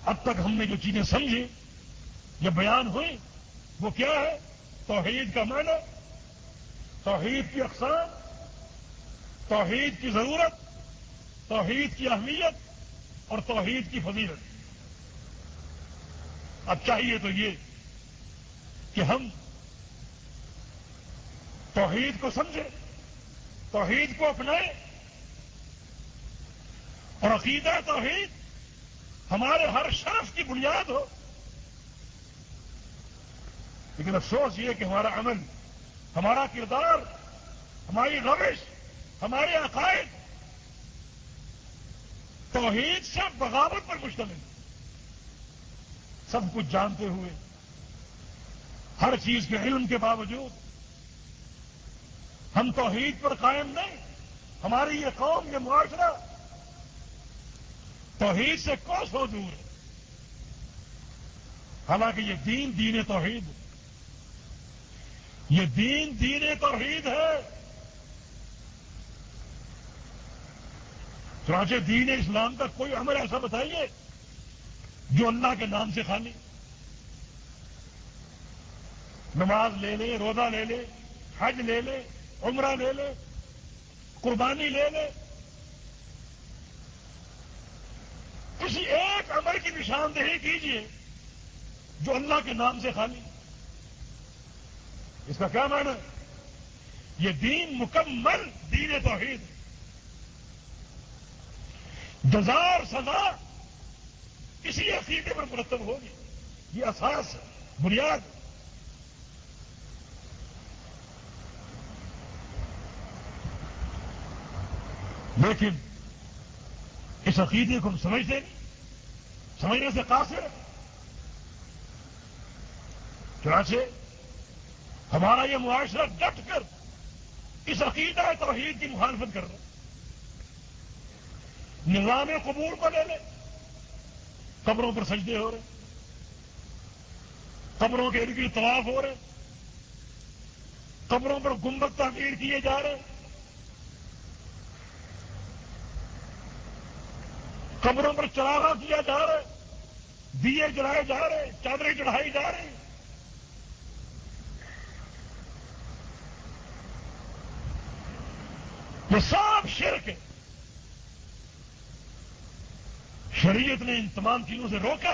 اب تک ہم نے جو چیزیں سمجھی یا بیان ہوئی وہ کیا ہے؟ توحید کا معنی، توحید کی اقسام، توحید کی ضرورت، توحید کی اہمیت اور توحید کی فضیلت۔ اب چاہیے تو یہ کہ ہم توحید کو سمجھیں، توحید کو اپنائیں اور عقیدہ توحید ہمارے ہر شرف کی بنیاد ہو۔ لیکن افسوس یہ کہ ہمارا عمل، ہمارا کردار، ہماری روش، ہمارے عقائد توحید سے بغاوت پر مشتمل ہے۔ سب کچھ جانتے ہوئے، ہر چیز کے علم کے باوجود ہم توحید پر قائم نہیں۔ ہماری یہ قوم، یہ معاشرہ توحید سے کوسوں دور ہے، حالانکہ یہ دین دین توحید ہے، یہ دین دین توحید ہے۔ چنانچہ دین اسلام کا کوئی عمل ایسا بتائیے جو اللہ کے نام سے خالی۔ نماز لے لے، روزہ لے لے، حج لے لے، عمرہ لے لے، قربانی لے لے، کسی ایک عمل کی نشاندہی کیجیے جو اللہ کے نام سے خالی۔ اس کا کیا معنی؟ یہ دین مکمل دین توحید ہے۔ جزا اور سزا کسی عقیدے پر مرتب ہوگی، یہ اساس ہے، بنیاد ہے۔ لیکن اس عقیدے کو ہم سمجھتے نہیں، سمجھنے سے قاصر ہے۔ چنانچہ ہمارا یہ معاشرہ ڈٹ کر اس عقیدہ توحید کی مخالفت کر رہا ہے۔ نظام قبور کو لے لے، قبروں پر سجدے ہو رہے، قبروں کے ارد گرد طواف ہو رہے، قبروں پر گنبد تعمیر کیے جا رہے، قبروں پر چراغاں کیا جا رہا ہے، دیے جلائے جا رہے ہیں، چادریں چڑھائی جا رہی ہیں۔ یہ سب شرک ہے۔ شریعت نے ان تمام چیزوں سے روکا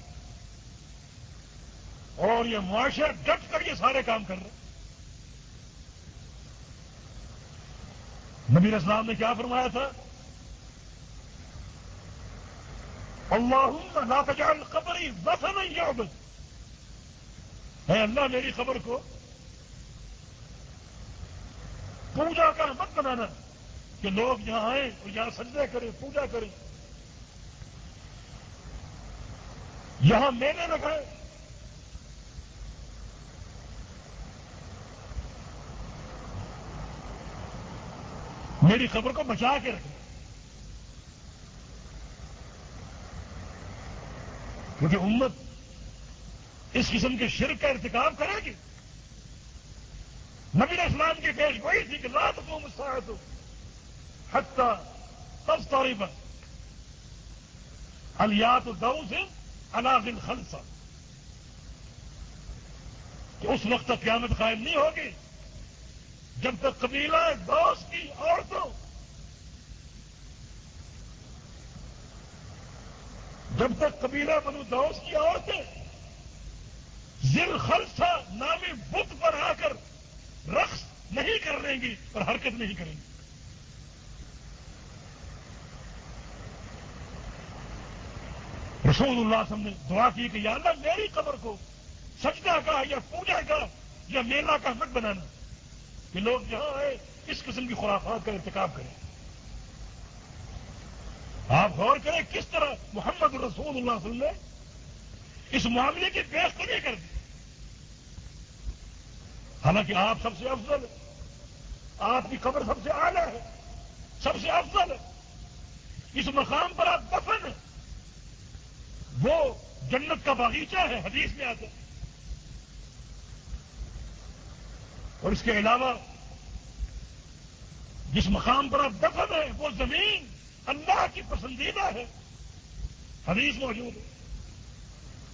اور یہ معاشرہ ڈٹ کر یہ سارے کام کر رہے ہیں۔ نبی علیہ السلام نے کیا فرمایا تھا؟ اللہم لا تجعل قبری وثنا یعبد۔ اے اللہ، میری قبر کو پوجا کا مت بنانا کہ لوگ یہاں آئیں اور یہاں سجدے کریں، پوجا کریں، یہاں میلے لگائیں۔ میری قبر کو بچا کے رکھیں، کیونکہ امت اس قسم کے شرک کا ارتکاب کرے گی۔ نبی علیہ السلام کی پیش گوئی تھی کہ لا تقوم الساعة حتى تضطرب الیات دوس علی ذی الخلصہ، کہ اس وقت تک قیامت قائم نہیں ہوگی جب تک قبیلہ دوس کی عورتوں، جب تک قبیلہ بنو دوس کی عورتیں ذی الخلصہ نامی بت پر آ کر رقص نہیں کر لیں گی اور حرکت نہیں کریں گی۔ رسول اللہ صلی اللہ علیہ وسلم نے دعا کی کہ یا اللہ، میری قبر کو سجدہ کا یا پوجا کا یا میلہ کا مت بنانا کہ لوگ یہاں آئے اس قسم کی خرافات کا ارتکاب کریں۔ آپ غور کریں کس طرح محمد رسول اللہ صلی اللہ علیہ وسلم نے اس معاملے کی بےخبری کر دی۔ حالانکہ آپ سب سے افضل ہے، آپ کی قبر سب سے اعلیٰ ہے، سب سے افضل ہے، اس مقام پر آپ دفن ہیں، وہ جنت کا باغیچہ ہے، حدیث میں آتا ہے۔ اور اس کے علاوہ جس مقام پر آپ دفن ہیں وہ زمین اللہ کی پسندیدہ ہے، حدیث موجود ہے۔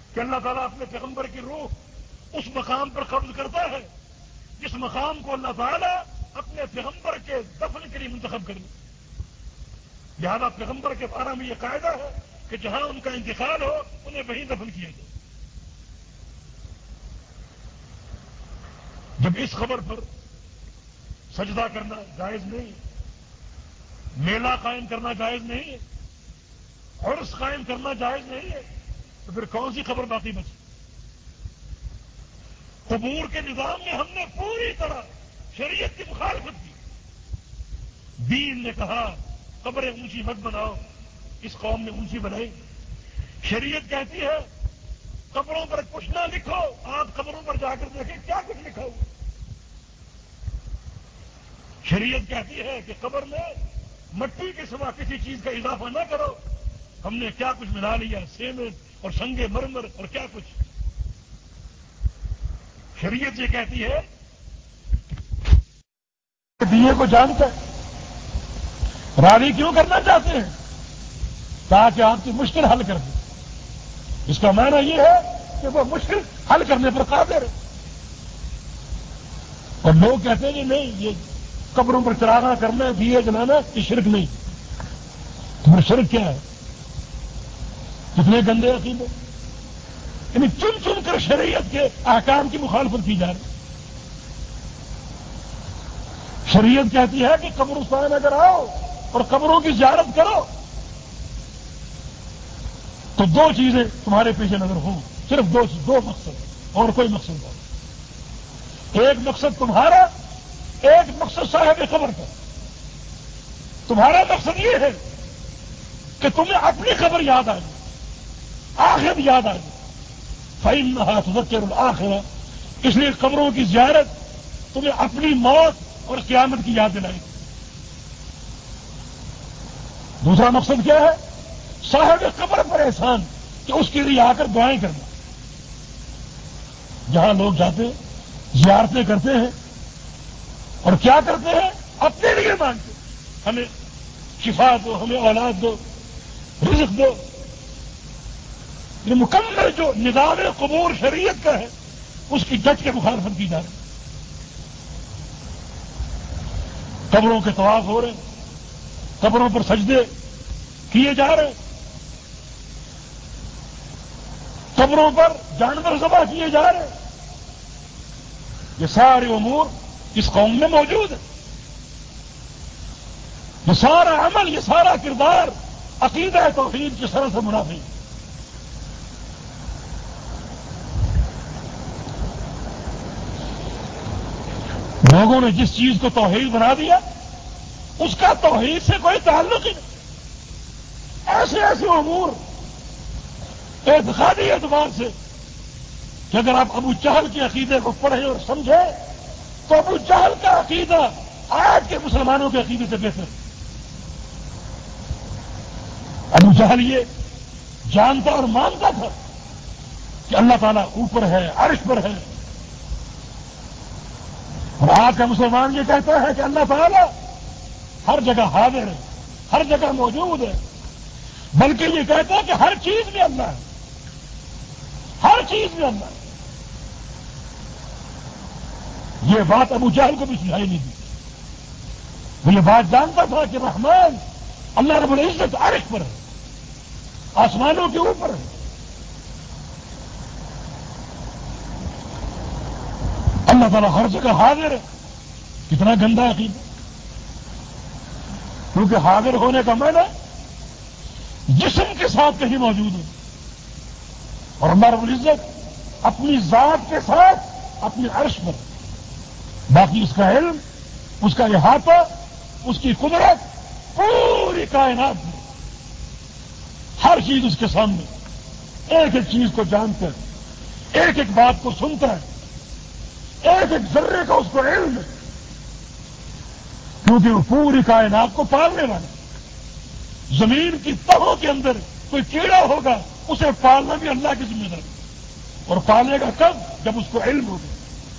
کہ اللہ تعالیٰ اپنے پیغمبر کی روح اس مقام پر قبض کرتا ہے جس مقام کو اللہ تعالیٰ اپنے پیغمبر کے دفن کے لیے منتخب کر لے. لہذا پیغمبر کے بارے میں یہ قاعدہ ہے کہ جہاں ان کا انتقال ہو انہیں وہیں دفن کیا جائے. جب اس خبر پر سجدہ کرنا جائز نہیں، میلہ قائم کرنا جائز نہیں، عرس قائم کرنا جائز نہیں ہے، تو پھر کون سی خبر باقی بچی؟ قبور کے نظام میں ہم نے پوری طرح شریعت کی مخالفت کی. دین نے کہا قبریں اونچی مت بناؤ، اس قوم نے اونچی بنائی. شریعت کہتی ہے قبروں پر کچھ نہ لکھو، آپ قبروں پر جا کر دیکھیں کیا کچھ لکھا ہوا. شریعت کہتی ہے کہ قبر میں مٹی کے سوا کسی چیز کا اضافہ نہ کرو. ہم نے کیا کچھ ملا لیا، سیمنٹ اور سنگ مرمر اور کیا کچھ. شریعت یہ کہتی ہے دیے کو جان کر راضی کیوں کرنا چاہتے ہیں؟ تاکہ آپ کی مشکل حل کر دیں. اس کا معنی یہ ہے کہ وہ مشکل حل کرنے پر قادر ہے. اور لوگ کہتے ہیں کہ نہیں، یہ قبروں پر چراغاں کرنا، دیے جلانا، یہ شرک نہیں. تمہیں شرک کیا ہے؟ کتنے گندے عقیدے، یعنی چن چن کر شریعت کے احکام کی مخالفت کی جا رہی. شریعت کہتی ہے کہ قبرستان اگر آؤ اور قبروں کی زیارت کرو تو دو چیزیں تمہارے پیش نظر ہوں، صرف دو مقصد اور کوئی مقصد نہیں. ایک مقصد تمہارا، ایک مقصد صاحب قبر کا. تمہارا مقصد یہ ہے کہ تمہیں اپنی قبر یاد آ جائے، آخرت یاد آ جائے. فإنها تذکر الآخرہ، اس لیے قبروں کی زیارت تمہیں اپنی موت اور قیامت کی یاد دلائے گی. دوسرا مقصد کیا ہے؟ صاحب قبر پر احسان، کہ اس کے لیے آ کر دعائیں کرنا. جہاں لوگ جاتے ہیں، زیارتیں کرتے ہیں اور کیا کرتے ہیں؟ اپنے لیے مانگتے ہیں ہمیں شفا دو، ہمیں اولاد دو، رزق دو. یہ مکمل جو نظام قبور شریعت کا ہے اس کی ڈٹ کے مخالفت کی جا رہی. قبروں کے طواف ہو رہے ہیں، قبروں پر سجدے کیے جا رہے ہیں، قبروں پر جانور ذبح کیے جا رہے ہیں. یہ سارے امور اس قوم میں موجود ہیں. یہ سارا عمل، یہ سارا کردار عقیدہ توحید کی سرحد سے منافی ہے. لوگوں نے جس چیز کو توحید بنا دیا اس کا توحید سے کوئی تعلق ہی نہیں. ایسے ایسے امور اعتقادی اعتبار سے کہ اگر آپ ابو جہل کے عقیدے کو پڑھیں اور سمجھیں تو ابو جہل کا عقیدہ آج کے مسلمانوں کے عقیدے سے بہتر ہے. ابو جہل یہ جانتا اور مانتا تھا کہ اللہ تعالیٰ اوپر ہے، عرش پر ہے. اور آج کا مسلمان یہ کہتا ہے کہ اللہ تعالیٰ ہر جگہ حاضر ہے، ہر جگہ موجود ہے، بلکہ یہ کہتا ہے کہ ہر چیز میں اللہ ہے، ہر چیز میں اللہ ہے. یہ بات ابو جہل کو بھی سنائی نہیں دی. وہ یہ بات جانتا تھا کہ رحمان اللہ رب العزت عرش پر ہے، آسمانوں کے اوپر ہے. اللہ تعالیٰ ہر جگہ حاضر ہے. کتنا گندا عقیدہ. کیونکہ حاضر ہونے کا معنی جسم کے ساتھ کہیں موجود ہے، اور اللہ رب العزت اپنی ذات کے ساتھ اپنے عرش پر. باقی اس کا علم، اس کا احاطہ، اس کی قدرت پوری کائنات میں، ہر چیز اس کے سامنے. ایک ایک چیز کو جان کر، ایک ایک بات کو سنتا ہے، ایک ایک ذرے کا اس کو علم ہے، کیونکہ وہ پوری کائنات کو پالنے والا. زمین کی تہوں کے اندر کوئی کیڑا ہوگا، اسے پالنا بھی اللہ کی ذمہ داری، اور پالے گا کب؟ جب اس کو علم ہوگا.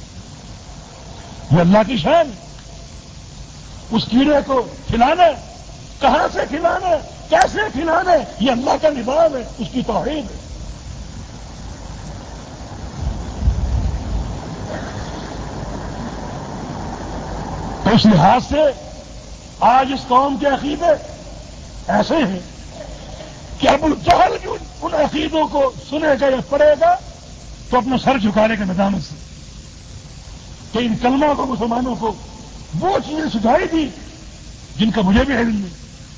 یہ اللہ کی شان ہے. اس کیڑے کو کھلانا، کہاں سے کھلانا، کیسے کھلانا، یہ اللہ کا نظام ہے، اس کی توحید ہے. اس لحاظ سے آج اس قوم کے عقیدے ایسے ہیں کہ ابو جہل بھی ان عقیدوں کو سنے گا یا پڑھے گا تو اپنا سر جھکانے کا ندامت سے کہ ان کلموں کو مسلمانوں کو وہ چیزیں سکھائی تھی جن کا مجھے بھی علم نہیں.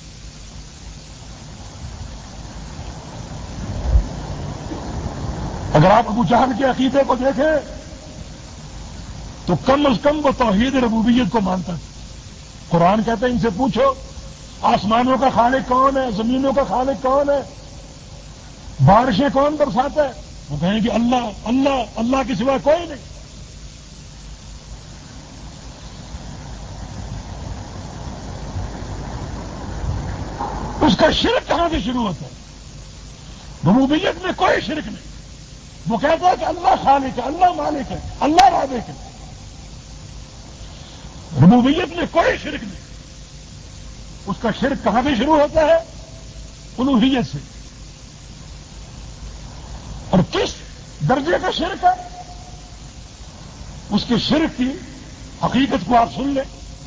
اگر آپ ابو جہل کے عقیدے کو دیکھیں تو کم از کم وہ توحید ربوبیت کو مانتا ہے. قرآن کہتا ہے ان سے پوچھو آسمانوں کا خالق کون ہے, زمینوں کا خالق کون ہے, بارشیں کون برساتا ہے؟ وہ کہیں گے اللہ اللہ اللہ کے سوا کوئی نہیں. اس کا شرک کہاں سے شروع ہوتا ہے؟ ربوبیت میں کوئی شرک نہیں. وہ کہتا ہے کہ اللہ خالق ہے, اللہ مالک ہے, اللہ رازق ہے. ربوبیت میں کوئی شرک نہیں. اس کا شرک کہاں سے شروع ہوتا ہے؟ الوہیت سے. اور کس درجے کا شرک ہے؟ اس کے شرک کی حقیقت کو آپ سن لیں.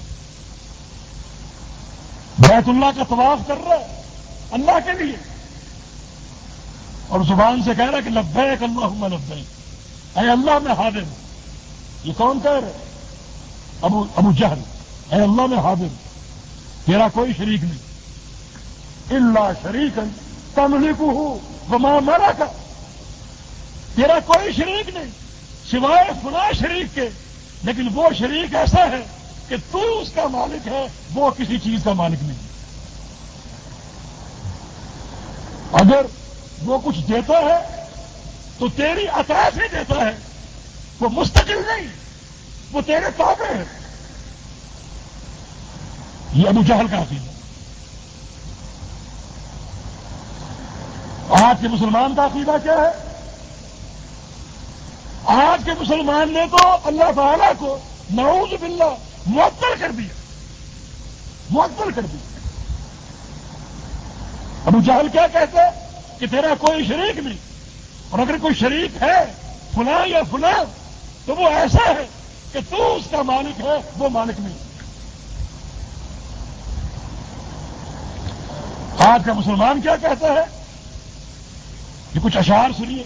بیت اللہ کا طواف کر رہا ہے اللہ کے لیے اور زبان سے کہہ رہا ہے کہ لبیک اللہم لبیک, اے اللہ میں حاضر ہوں. یہ کون کہہ رہا ہے؟ ابو جہل. اے اللہ میں حاضر ہوں, تیرا کوئی شریک نہیں. الا شریکا تملکہ وما ملک, تیرا کوئی شریک نہیں سوائے فلاں شریک کے, لیکن وہ شریک ایسا ہے کہ تو اس کا مالک ہے, وہ کسی چیز کا مالک نہیں. اگر وہ کچھ دیتا ہے تو تیری عطا سے دیتا ہے, وہ مستقل نہیں, وہ تیرے تابع ہے. یہ ابو جہل کا عقیدہ. آج کے مسلمان کا عقیدہ کیا ہے؟ آج کے مسلمان نے تو اللہ تعالیٰ کو نعوذ باللہ معطل کر دیا, معطل کر دیا. ابو جہل کیا کہتے ہیں کہ تیرا کوئی شریک نہیں, اور اگر کوئی شریک ہے فلاں یا فلاں تو وہ ایسا ہے کہ تو اس کا مالک ہے, وہ مالک نہیں. آج کا مسلمان کیا کہتا ہے؟ یہ کچھ اشعار سنیے.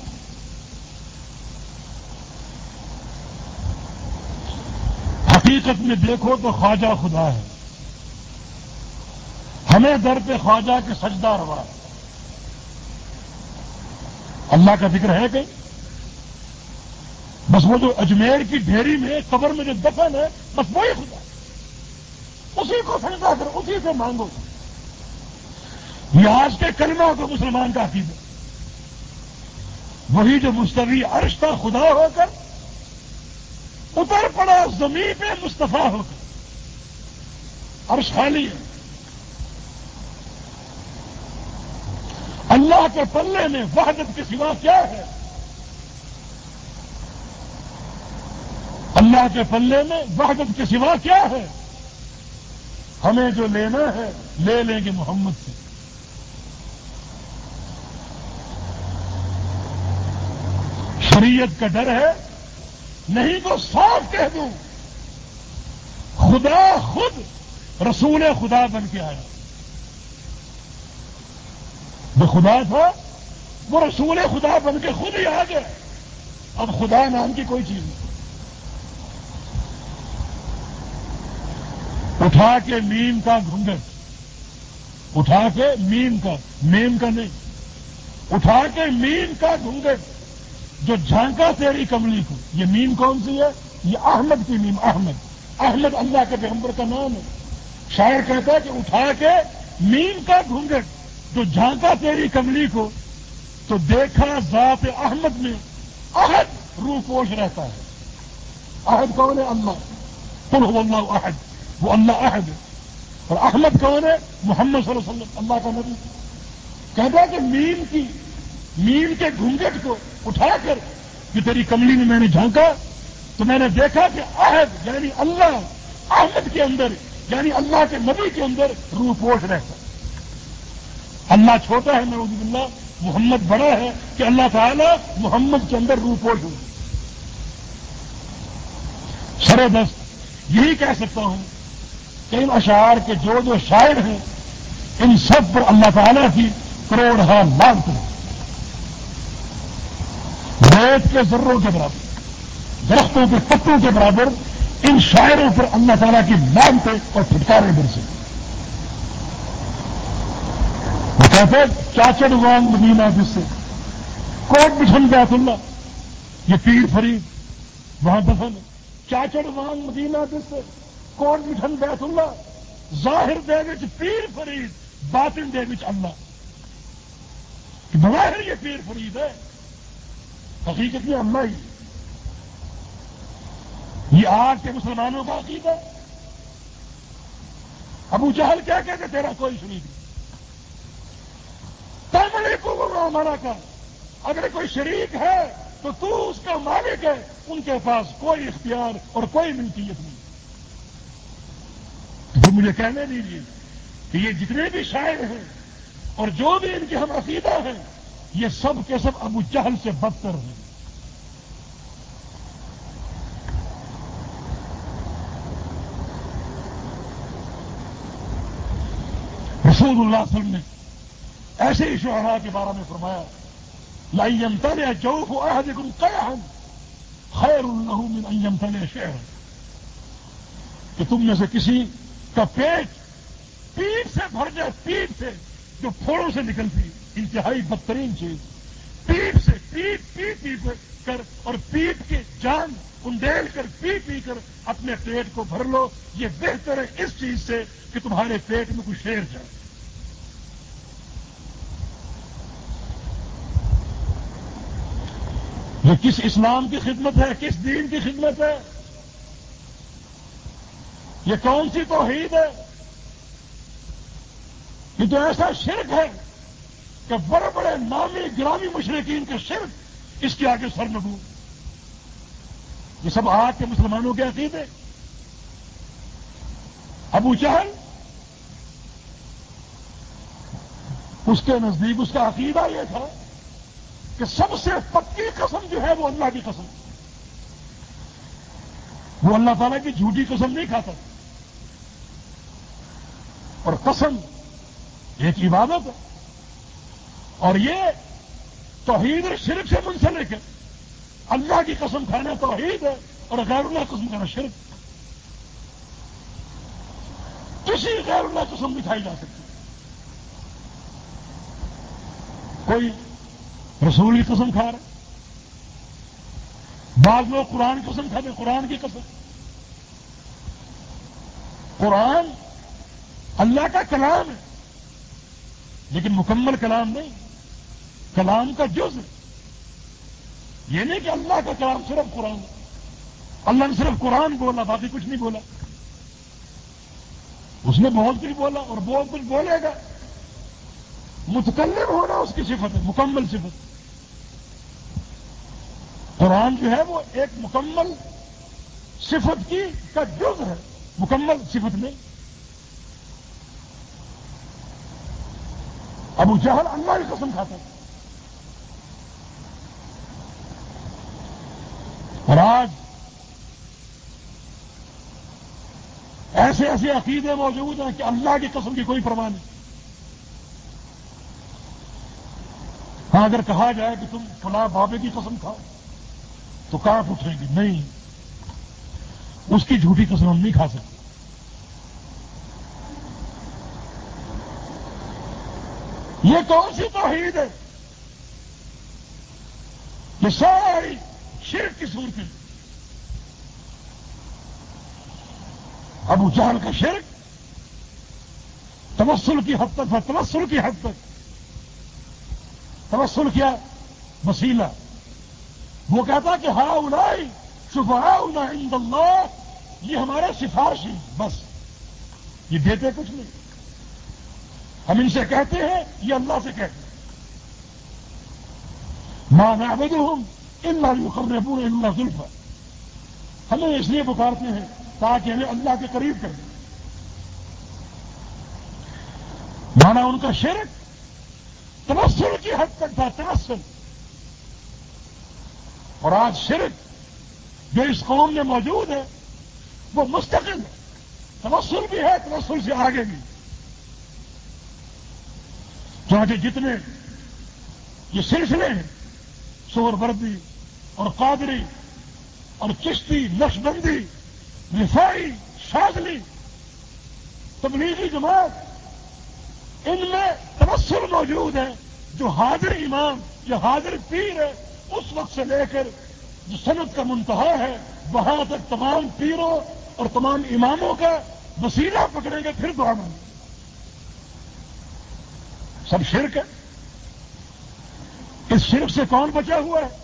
حقیقت میں دیکھو تو خواجہ خدا ہے, ہمیں در پہ خواجہ کے سجدہ روا ہے. اللہ کا ذکر ہے کہ بس وہ جو اجمیر کی ڈھیری میں قبر میں جو دفن ہے بس وہی خدا, اسی کو سجدہ کرو, اسی سے مانگو. یہ آج کے کلمہ کو مسلمان کا عقیدہ. وہی جو مستوی عرش کا خدا ہو کر اتر پڑا زمین پہ مصطفیٰ ہو کر. عرش خالی ہے. اللہ کے پلے میں وحدت کے سوا کیا ہے؟ اللہ کے پلے میں وحدت کے سوا کیا ہے؟ ہمیں جو لینا ہے لے لیں گے محمد سے. شریعت کا ڈر ہے نہیں تو صاف کہہ دوں, خدا خود رسول خدا بن کے آیا. جو خدا تھا وہ رسول خدا بن کے خود ہی آ گیا. اب خدا نام کی کوئی چیز نہیں. اٹھا کے میم کا گھونگٹ, اٹھا کے میم کا نہیں, اٹھا کے میم کا گھونگٹ جو جھانکا تیری کملی کو. یہ میم کون سی ہے؟ یہ احمد کی میم. احمد اللہ کے پیغمبر کا نام ہے. شاعر کہتا ہے کہ اٹھا کے میم کا گھونگٹ جو جھانکا تیری کملی کو, تو دیکھا ذات احمد میں احد روح پوش رہتا ہے. احد کون ہے؟ اللہ. قل هو اللہ احد, وہ اللہ احد ہے. اور احمد کون ہے؟ محمد صلی اللہ علیہ وسلم, اللہ کا نبی. کہتا ہے کہ میم کے گھونگٹ کو اٹھا کر جو تیری کملی میں میں نے جھانکا تو میں نے دیکھا کہ عہد یعنی اللہ احمد کے اندر یعنی اللہ کے نبی کے اندر روح پوش رہتا. اللہ چھوٹا ہے نعوذ باللہ, محمد بڑا ہے کہ اللہ تعالی محمد کے اندر روح پوش ہو. سر دست یہی کہہ سکتا ہوں کہ ان اشعار کے جو شاعر ہیں ان سب پر اللہ تعالیٰ کی کروڑ ہاں لعنت ہے. ریت کے ذروں کے برابر، درختوں کے پتوں کے برابر ان شاعروں پر اللہ تعالیٰ کی لعنتیں اور پھٹکاریں برسے. وہ کہتے چاچڑ وان مدینہ جس سے کوٹ بچھن بیت اللہ، یہ پیر فرید وہاں دفن ہے. چاچڑ وان مدینہ جس سے کوٹ بچھن بیت اللہ، ظاہر دے وچ پیر فرید باطن دے وچ اللہ. بظاہر یہ پیر فرید ہے، حقیقت میں اللہ ہی. یہ آج کے مسلمانوں کا عقیدہ ہے. ابو جہل کیا کہتے تیرا کوئی شریک نہیں. تمنے کو مانا کر اگر کوئی شریک ہے تو اس کا مالک ہے، ان کے پاس کوئی اختیار اور کوئی ملکیت نہیں. تو مجھے کہنے دیجیے کہ یہ جتنے بھی شاعر ہیں اور جو بھی ان کے ہم عقیدہ ہیں یہ سب کے سب ابو جہل سے بدتر ہیں. رسول اللہ صلی اللہ علیہ وسلم نے ایسے ہی شعراء کے بارے میں فرمایا لَن يَمْتَلِئَ جَوْفُ أَحَدِكُمْ قَيْحًا خَيْرٌ لَهُ مِنْ أَن يَمْتَلِئَ شِعْرًا، کہ تم میں سے کسی کا پیٹ سے بھر جائے، پیٹ سے جو پھوڑوں سے نکلتی انتہائی بدترین چیز، پیٹ سے پی کر اور پیٹ کی جان انڈیل کر پی کر اپنے پیٹ کو بھر لو، یہ بہتر ہے اس چیز سے کہ تمہارے پیٹ میں کوئی شیر جائے. یہ کس اسلام کی خدمت ہے، کس دین کی خدمت ہے؟ یہ کون سی توحید ہے؟ یہ تو ایسا شرک ہے کہ بڑے بڑے نامی گرامی مشرکین کے شرک اس کے آگے سر نگو. یہ سب آج کے مسلمانوں کے عقیدے. ابو جہل اس کے نزدیک اس کا عقیدہ یہ تھا کہ سب سے پکی قسم جو ہے وہ اللہ کی قسم. وہ اللہ تعالیٰ کی جھوٹی قسم نہیں کھاتا. اور قسم ایک عبادت ہے، اور یہ توحید اور شرک سے منسلک ہے. اللہ کی قسم کھانا توحید ہے اور غیر اللہ قسم کھانا شرک. کسی غیر اللہ قسم نہیں کھائی جا سکتی. کوئی رسول کی قسم کھا رہا، بعض لوگ قرآن کی قسم کھاتے، قرآن کی قسم. قرآن اللہ کا کلام ہے لیکن مکمل کلام نہیں، کلام کا جز ہے. یہ نہیں کہ اللہ کا کلام صرف قرآن ہے، اللہ نے صرف قرآن بولا باقی کچھ نہیں بولا. اس نے بہت کچھ بولا اور بہت کچھ بولے گا. متکلم ہونا اس کی صفت ہے، مکمل صفت. قرآن جو ہے وہ ایک مکمل صفت کی کا جز ہے، مکمل صفت نہیں. ابو جہل اللہ کی قسم کھاتا ہے. اور آج ایسے ایسے عقیدے موجود ہیں کہ اللہ کی قسم کی کوئی پرواہ نہیں. ہاں اگر کہا جائے کہ تم فلاں بابے کی قسم کھاؤ تو کانپ اٹھے گی، نہیں، اس کی جھوٹی قسم ہم نہیں کھا سکتے. یہ کون سی توحید ہے؟ یہ ساری شرک کی صورت ہے. ابو جہل کا شرک توسل کی حد تک ہے، توسل کی حد تک. توسل کیا وسیلہ. وہ کہتا کہ ہؤلاء شفعاؤنا عند اللہ، یہ ہمارے سفارشی، بس یہ دیتے کچھ نہیں. ہم ان سے کہتے ہیں، یہ اللہ سے کہتے ہیں. ما نعبدهم الا ليقربونا الى الله زلفى، ہمیں اس لیے پکارتے ہیں تاکہ ہمیں اللہ کے قریب کر دیں. مانا ان کا شرک توسل کی حد تک تھا، توسل. اور آج شرک جو اس قوم میں موجود ہے وہ مستقل ہے. توسل بھی ہے، توسل سے آگے بھی. چنانچہ جتنے یہ سلسلے ہیں، سہروردی اور قادری اور چشتی، نقشبندی، رفاعی، شاذلی، تبلیغی جماعت، ان میں توسل موجود ہے. جو حاضر امام یا حاضر پیر ہے، اس وقت سے لے کر جو سند کا منتہا ہے، وہاں تک تمام پیروں اور تمام اماموں کا وسیلہ پکڑیں گے، پھر دعا مانگیں گے. سب شرک ہے. اس شرک سے کون بچا ہوا ہے؟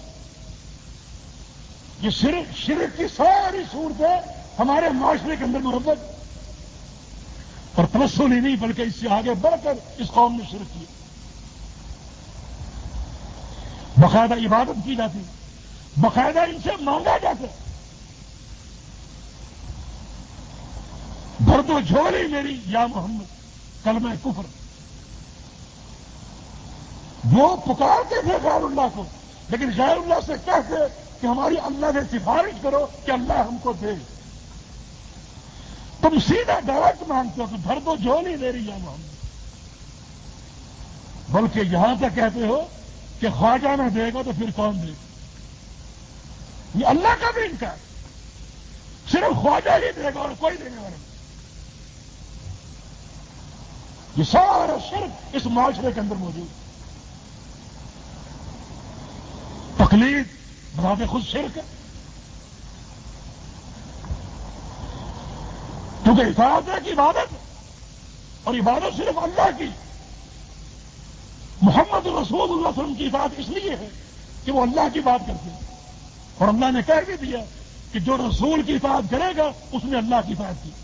یہ شرک کی ساری صورتیں ہمارے معاشرے کے اندر مربوط، اور توسل ہی نہیں بلکہ اس سے آگے بڑھ کر اس قوم نے شرک کیا. باقاعدہ عبادت کی جاتی، باقاعدہ ان سے مانگا جاتا. بھر دو جھولی میری یا محمد، کلمہ کفر. وہ پکارتے تھے غیر اللہ کو، لیکن غیر اللہ سے کہتے کہ ہماری اللہ سے سفارش کرو کہ اللہ ہم کو دے. تم سیدھا ڈائریکٹ مانگتے ہو کہ بھر دو جھولی میری یا محمد، بلکہ یہاں تک کہتے ہو کہ خواجہ نہ دے گا تو پھر کون دے گا. یہ اللہ کا بھی انکار، صرف خواجہ ہی دے گا اور کوئی دینے والا نہیں. یہ سارا شرک اس معاشرے کے اندر موجود ہے. تقلید بذات خود شرک ہے، کیونکہ اطاعت ہے کہ عبادت ہے، اور عبادت صرف اللہ کی. محمد رسول اللہ صلی اللہ علیہ وسلم کی اطاعت اس لیے ہے کہ وہ اللہ کی بات کرتے ہیں، اور اللہ نے کہہ بھی دیا کہ جو رسول کی اطاعت کرے گا اس نے اللہ کی اطاعت کی.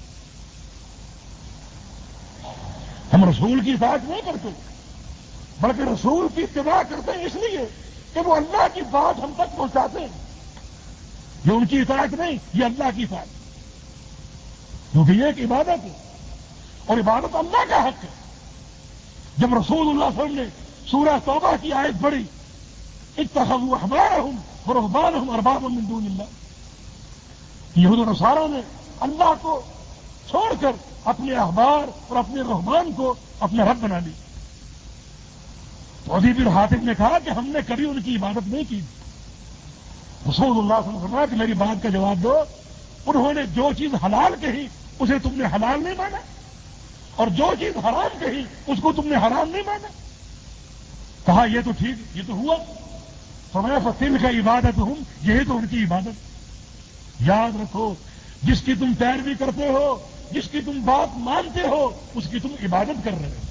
ہم رسول کی اطاعت نہیں کرتے، بلکہ رسول کی اتباع کرتے ہیں اس لیے کہ وہ اللہ کی بات ہم تک پہنچاتے ہیں. یہ ان کی اطاعت نہیں، یہ اللہ کی اطاعت، کیونکہ یہ ایک عبادت ہے، اور عبادت اللہ کا حق ہے. جب رسول اللہ صلی اللہ علیہ وسلم نے سورہ توبہ کی آیت پڑھی، اتخذوا احبارهم ورهبانهم اربابا من دون اللہ، یہود و نصارہ نے اللہ کو چھوڑ کر اپنے احبار اور اپنے رہبان کو اپنا رب بنا لی. تو عدی بن حاتم نے کہا کہ ہم نے کبھی ان کی عبادت نہیں کی. رسول اللہ صلی اللہ علیہ وسلم کہ میری بات کا جواب دو. انہوں نے جو چیز حلال کہی اسے تم نے حلال نہیں مانا، اور جو چیز حرام کہی اس کو تم نے حرام نہیں مانا. کہا یہ تو ٹھیک، یہ تو ہوا. فرمایا فتلک عبادتہم، یہی تو ان کی عبادت. یاد رکھو، جس کی تم پیروی کرتے ہو، جس کی تم بات مانتے ہو، اس کی تم عبادت کر رہے ہو.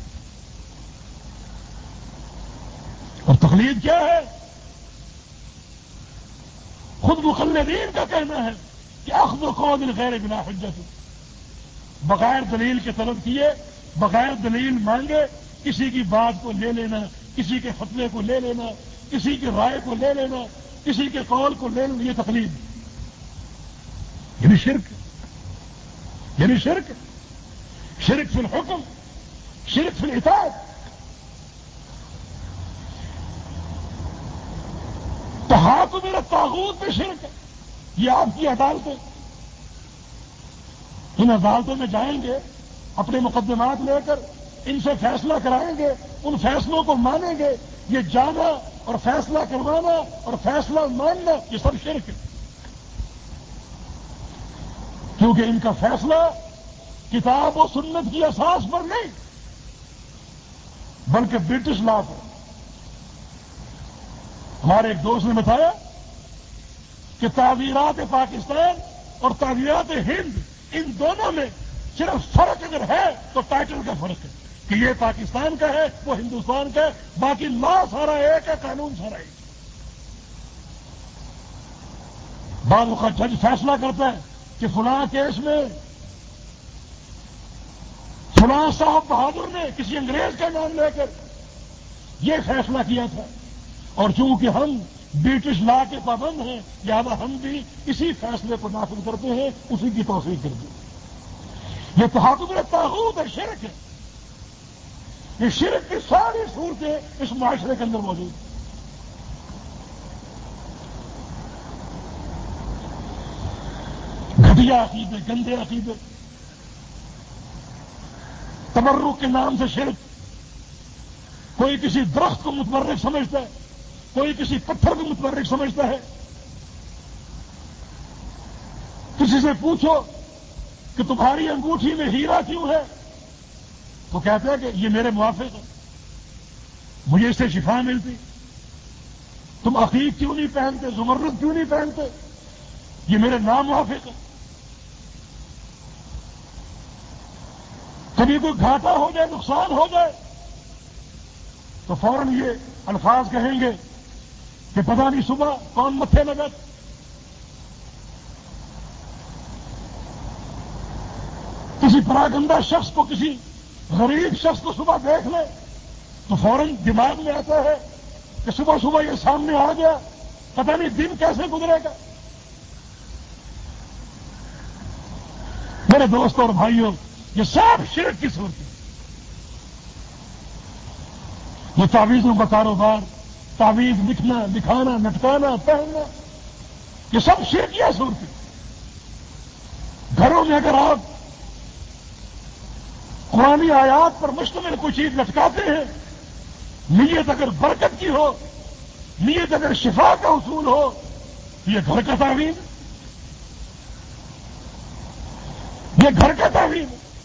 اور تقلید کیا ہے؟ خود مقلدین کا کہنا ہے کہ اخذ قول غیر بلا حجت، بغیر دلیل کے طلب کیے، بغیر دلیل مانگے کسی کی بات کو لے لینا، کسی کے فتوے کو لے لینا، کسی کی رائے کو لے لینا، کسی کے قول کو لے لینا، یہ تقلید، یعنی شرک، یعنی شرک، شرک فی الحکم، شرک فی الاطاعت. تحاکم الی الطاغوت میں شرک ہے. یہ آپ کی عدالتیں، ان عدالتوں میں جائیں گے اپنے مقدمات لے کر، ان سے فیصلہ کرائیں گے، ان فیصلوں کو مانیں گے. یہ جانا اور فیصلہ کروانا اور فیصلہ ماننا یہ سب شرک ہے، کیونکہ ان کا فیصلہ کتاب و سنت کی اساس پر نہیں بلکہ برٹش لا پر. ہمارے ایک دوست نے بتایا کہ تعزیرات پاکستان اور تعزیرات ہند، ان دونوں میں صرف فرق اگر ہے تو ٹائٹل کا فرق ہے کہ یہ پاکستان کا ہے، وہ ہندوستان کا ہے، باقی لا سارا ایک ہے، قانون سارا ایک. بعض وقت جج فیصلہ کرتا ہے کہ فلاں کیس میں فلاں صاحب بہادر نے کسی انگریز کا نام لے کر یہ فیصلہ کیا تھا، اور چونکہ ہم برٹش لا کے پابند ہیں لہذا ہم بھی اسی فیصلے کو نافذ کرتے ہیں، اسی کی توثیق کرتے ہیں. یہ تحاکم الی الطاغوت ہے، شرک ہے. یہ شرک کی ساری صورتیں اس معاشرے کے اندر موجود ہیں. گھٹیا عقیدے، گندے عقیدے، تبرک کے نام سے شرک، کوئی کسی درخت کو متبرک سمجھتا ہے، کوئی کسی پتھر کو متبرک سمجھتا ہے. کسی سے پوچھو کہ تمہاری انگوٹھی میں ہیرا کیوں ہے، تو کہتے ہیں کہ یہ میرے موافق ہے، مجھے اس سے شفا ملتی. تم عقیق کیوں نہیں پہنتے، زمرد کیوں نہیں پہنتے، یہ میرے نام موافق ہے. کبھی کوئی گھاٹا ہو جائے، نقصان ہو جائے، تو فوراً یہ الفاظ کہیں گے کہ پتہ نہیں صبح کون متھے لگا. کسی پراگندہ شخص کو، کسی غریب شخص کو صبح دیکھ لے تو فوراً دماغ میں آتا ہے کہ صبح صبح یہ سامنے آ گیا، پتہ نہیں دن کیسے گزرے گا. میرے دوستوں اور بھائیوں، یہ سب شرک کی صورت ہے. یہ تعویذوں کا کاروبار، تعویذ لکھنا، لکھانا، لٹکانا، پہننا، یہ سب شرکیہ صورت ہے. گھروں میں اگر آپ قرآنی آیات پر مشتمل کوئی چیز لٹکاتے ہیں، نیت اگر برکت کی ہو، نیت اگر شفا کا حصول ہو، تو یہ گھر کا تعویذ، یہ گھر کا تعویذ.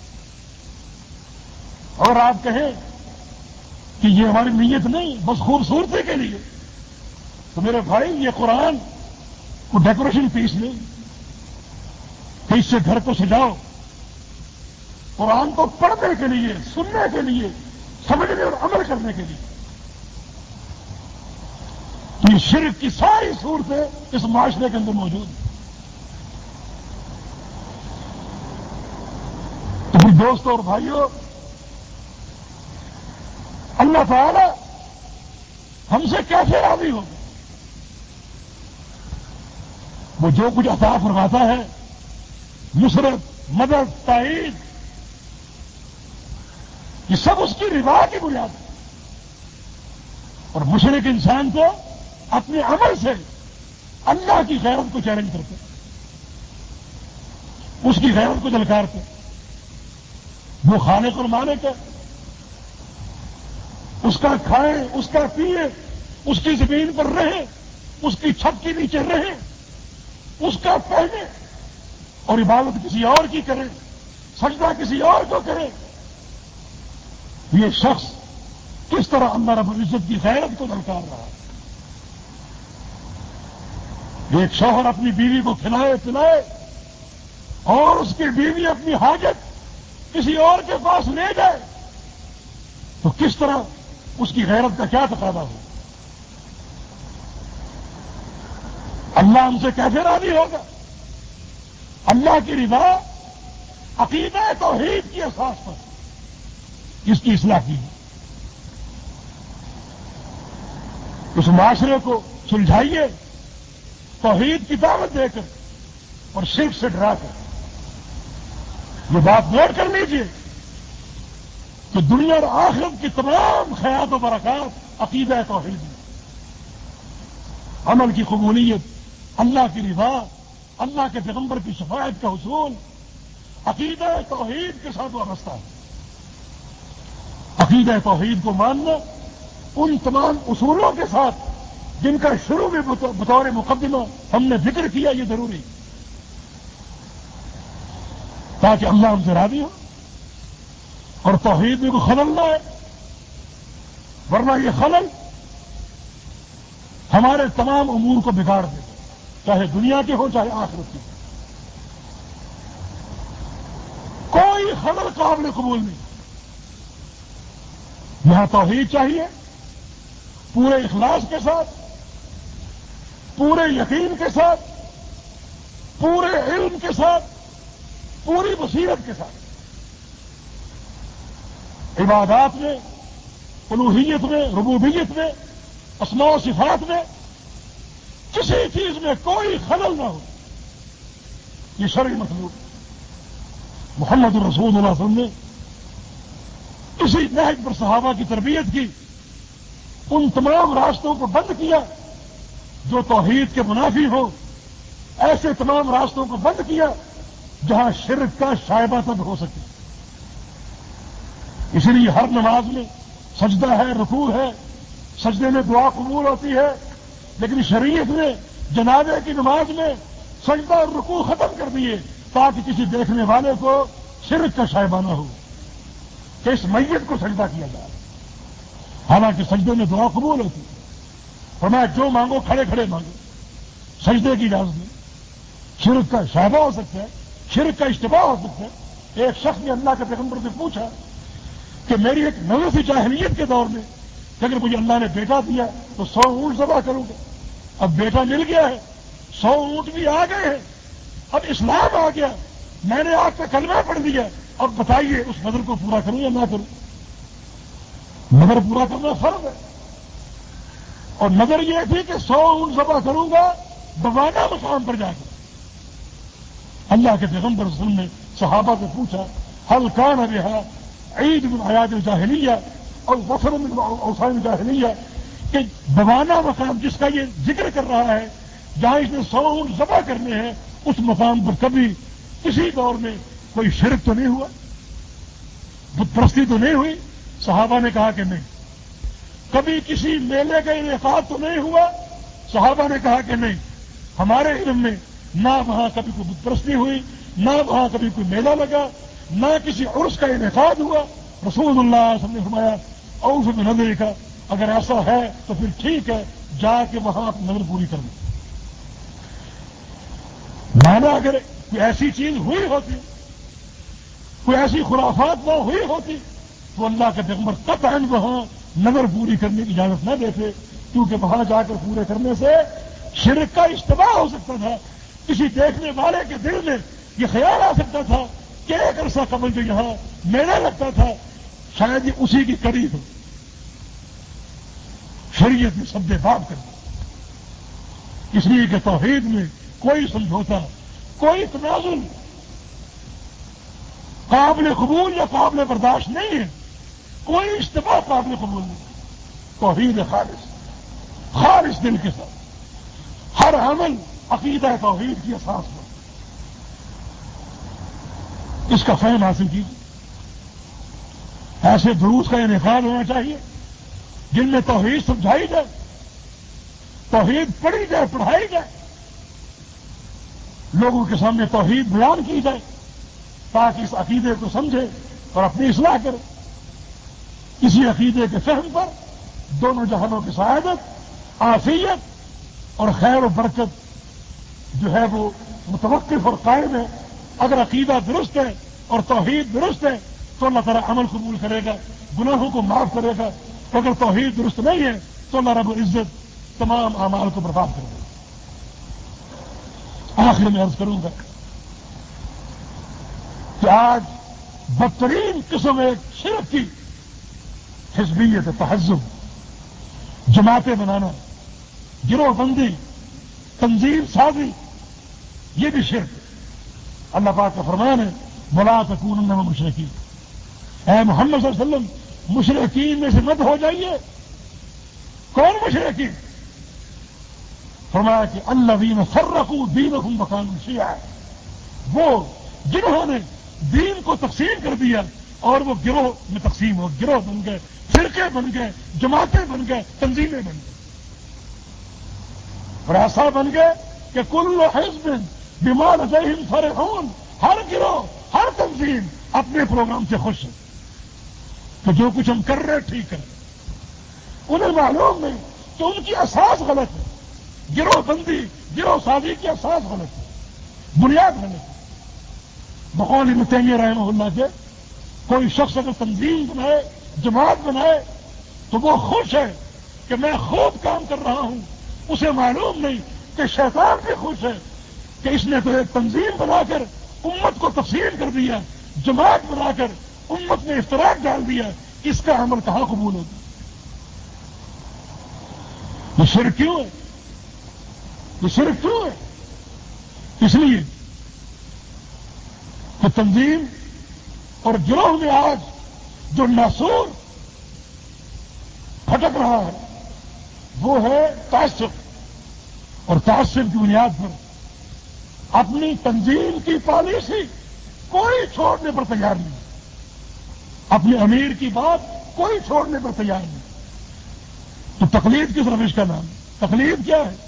اور آپ کہیں کہ یہ ہماری نیت نہیں، بس خوبصورتی کے لیے، تو میرے بھائی یہ قرآن کو ڈیکوریشن پیس نہیں کہ اس سے گھر کو سجاؤ. قرآن کو پڑھنے کے لیے، سننے کے لیے، سمجھنے اور عمل کرنے کے لیے. تو یہ شرک کی ساری صورتیں اس معاشرے کے اندر موجود ہیں. تو پھر دوستوں اور بھائیوں، اللہ تعالی ہم سے کیسے راضی ہوگا؟ وہ جو کچھ عطا فرماتا ہے، نصرت، مدد، تائید، یہ سب اس کی رضا کی بنیاد ہے. اور مشرک انسان کو اپنے عمل سے اللہ کی غیرت کو چیلنج کرتے، اس کی غیرت کو دلکارتے. وہ خالق اور مالک ہے، اس کا کھائیں، اس کا پیئیں، اس کی زمین پر رہیں، اس کی چھت کے نیچے رہیں، اس کا پہنے، اور عبادت کسی اور کی کریں، سجدہ کسی اور کو کریں. یہ شخص کس طرح اللہ رب العزت کی غیرت کو دلکار رہا ہے. ایک شوہر اپنی بیوی کو کھلائے پلائے اور اس کی بیوی اپنی حاجت کسی اور کے پاس لے جائے تو کس طرح اس کی غیرت کا کیا تقاضا ہو؟ اللہ ہم سے کیسے راضی ہوگا؟ اللہ کی رضا عقیدہ توحید کی اساس پر اس کی اصلاح کی ہے. اس معاشرے کو سلجھائیے توحید کی دعوت دے کر اور شرک سے ڈرا کر. یہ بات نوٹ کر لیجیے کہ دنیا اور آخرت کی تمام خیرات و برکات عقیدہ توحید میں، عمل کی قبولیت، اللہ کی رضا، اللہ کے پیغمبر کی شفاعت کا حصول عقیدہ توحید کے ساتھ وابستہ ہے. عقیدہ توحید کو ماننا ان تمام اصولوں کے ساتھ جن کا شروع میں بطور مقدمہ ہم نے ذکر کیا، یہ ضروری تاکہ اللہ ہم سے راضی ہو اور توحید میں کوئی خلل نہ آئے. ورنہ یہ خلل ہمارے تمام امور کو بگاڑ دے، چاہے دنیا کے ہو چاہے آخرت کے. کوئی خلل قابل قبول نہیں. یہاں توحید چاہیے پورے اخلاص کے ساتھ، پورے یقین کے ساتھ، پورے علم کے ساتھ، پوری بصیرت کے ساتھ. عبادات میں، الوہیت میں، ربوبیت میں، اسماء و صفات میں کسی چیز میں کوئی خلل نہ ہو. یہ شرعی مطلوب. محمد رسول اللہ صلی اللہ علیہ وسلم نے اسی نہج پر صحابہ کی تربیت کی، ان تمام راستوں کو بند کیا جو توحید کے منافی ہو، ایسے تمام راستوں کو بند کیا جہاں شرک کا شائبہ تک ہو سکے. اسی لیے ہر نماز میں سجدہ ہے، رکوع ہے، سجدے میں دعا قبول ہوتی ہے، لیکن شریعت نے جنازے کی نماز میں سجدہ اور رکوع ختم کر دیے تاکہ کسی دیکھنے والے کو شرک کا شائبہ نہ ہو کہ اس میت کو سجدہ کیا جائے، حالانکہ سجدے میں دعا قبول ہوتی ہے۔ فرمایا جو مانگو کھڑے کھڑے مانگو، سجدے کی اجازت نہیں۔ شرک کا شائبہ ہو سکتا ہے، شرک کا اشتباہ ہو سکتا ہے۔ ایک شخص نے اللہ کے پیغمبر سے پوچھا کہ میری ایک نظر سی جاہلیت کے دور میں کہ اگر مجھے اللہ نے بیٹا دیا تو 100 اونٹ ذبح کروں گا۔ اب بیٹا مل گیا ہے، 100 اونٹ بھی آ گئے ہیں، اب اسلام آ گیا، میں نے آپ کا کلمہ پڑھ دیا، اب بتائیے اس نظر کو پورا کروں یا نہ کروں؟ نظر پورا کرنا فرض ہے، اور نظر یہ تھی کہ 100 اونٹ ذبح کروں گا بوانہ مقام پر جا کر۔ اللہ کے پیغمبر صلی اللہ علیہ وسلم نے صحابہ سے پوچھا حل کان بہا عید من اعیاد الجاہلیہ اور وفر من اوثان الجاہلیہ، کہ بوانہ مقام جس کا یہ ذکر کر رہا ہے جہاں اس نے 100 اونٹ ذبح کرنے ہیں، اس مقام پر کبھی کسی دور میں کوئی شرک تو نہیں ہوا، بت پرستی تو نہیں ہوئی؟ صحابہ نے کہا کہ نہیں۔ کبھی کسی میلے کا انعقاد تو نہیں ہوا؟ صحابہ نے کہا کہ نہیں، ہمارے علم میں نہ وہاں کبھی کوئی بت پرستی ہوئی، نہ وہاں کبھی کوئی میلہ لگا، نہ کسی عرس کا انعقاد ہوا۔ رسول اللہ صلی اللہ علیہ وسلم نے فرمایا اوف من نظر کا، اگر ایسا ہے تو پھر ٹھیک ہے، جا کے وہاں اپنی نظر پوری کر لیں۔ مانا اگر کوئی ایسی چیز ہوئی ہوتی، کوئی ایسی خرافات نہ ہوئی ہوتی تو اللہ کے پیغمبر قطعاً وہاں نظر پوری کرنے کی اجازت نہ دیتے، کیونکہ وہاں جا کر پورے کرنے سے شرک کا اشتباہ ہو سکتا تھا۔ کسی دیکھنے والے کے دل میں یہ خیال آ سکتا تھا کہ ایک عرصہ قبل جو یہاں میلہ لگتا تھا شاید یہ اسی کی کڑی ہو۔ شریعت نے سد باب کر دیا، اس لیے کہ توحید میں کوئی سمجھوتا، کوئی تنازل قابل قبول یا قابل برداشت نہیں ہے، کوئی اشتباہ قابل قبول نہیں۔ توحید خالص، خالص دل کے ساتھ ہر عمل عقیدہ توحید کی اساس پر، اس کا فہم حاصل کیجیے۔ ایسے دروس کا انعقاد ہونا چاہیے جن میں توحید سمجھائی جائے، توحید پڑھی جائے، پڑھائی جائے، لوگوں کے سامنے توحید بیان کی جائے تاکہ اس عقیدے کو سمجھے اور اپنی اصلاح کرے۔ اسی عقیدے کے فہم پر دونوں جہانوں کی سعادت، عافیت اور خیر و برکت جو ہے وہ متوقف اور قائم ہے۔ اگر عقیدہ درست ہے اور توحید درست ہے تو اللہ تعالیٰ عمل قبول کرے گا، گناہوں کو معاف کرے گا۔ اگر توحید درست نہیں ہے تو اللہ رب العزت تمام اعمال کو برباد کر دے گا۔ آخر میں عرض کروں گا کہ آج بدترین قسم ایک شرک کی حزبیت، تحزب، جماعتیں بنانا، گروہ بندی، تنظیم سازی، یہ بھی شرک ہے۔ اللہ پاک کا فرمان ہے وَلَا تَكُونَنَّ مِنَ الْمُشْرِكِينَ، اے محمد صلی اللہ علیہ وسلم مشرکین میں سے مت ہو جائیے۔ کون مشرکین؟ فرمایا کہ الَّذِينَ فَرَّقُوا دِينَهُمْ وَكَانُوا شِيَعًا، وہ جنہوں نے دین کو تقسیم کر دیا اور وہ گروہ میں تقسیم ہو، گروہ بن گئے، فرقے بن گئے، جماعتیں بن گئے، تنظیمیں بن گئے، اور ایسا بن گئے کہ کل حزب بما لدیہم فرحون، ہر گروہ، ہر تنظیم اپنے پروگرام سے خوش ہے کہ جو کچھ ہم کر رہے ٹھیک ہے۔ انہیں معلوم نہیں کہ ان کی اساس غلط ہے، گروہ بندی، گروہ سازی کی اساس غلط ہے، بنیاد غلط ہے۔ بقول ابن تیمیہ رحمہ اللہ کے کوئی شخص اگر تنظیم بنائے، جماعت بنائے تو وہ خوش ہے کہ میں خوب کام کر رہا ہوں، اسے معلوم نہیں کہ شیطان بھی خوش ہے کہ اس نے تو ایک تنظیم بنا کر امت کو تقسیم کر دیا، جماعت بنا کر امت میں افتراق ڈال دیا، اس کا عمل کہاں قبول ہوگا؟ یہ شرک کیوں ہے؟ یہ شرک کیوں ہے؟ اس لیے کہ تنظیم اور گروہ میں آج جو ناسور پھٹک رہا ہے وہ ہے تعصب، اور تعصب کی بنیاد پر اپنی تنظیم کی پالیسی کوئی چھوڑنے پر تیار نہیں، اپنے امیر کی بات کوئی چھوڑنے پر تیار نہیں. تو تقلید کس روش کا نام؟ تقلید کیا ہے؟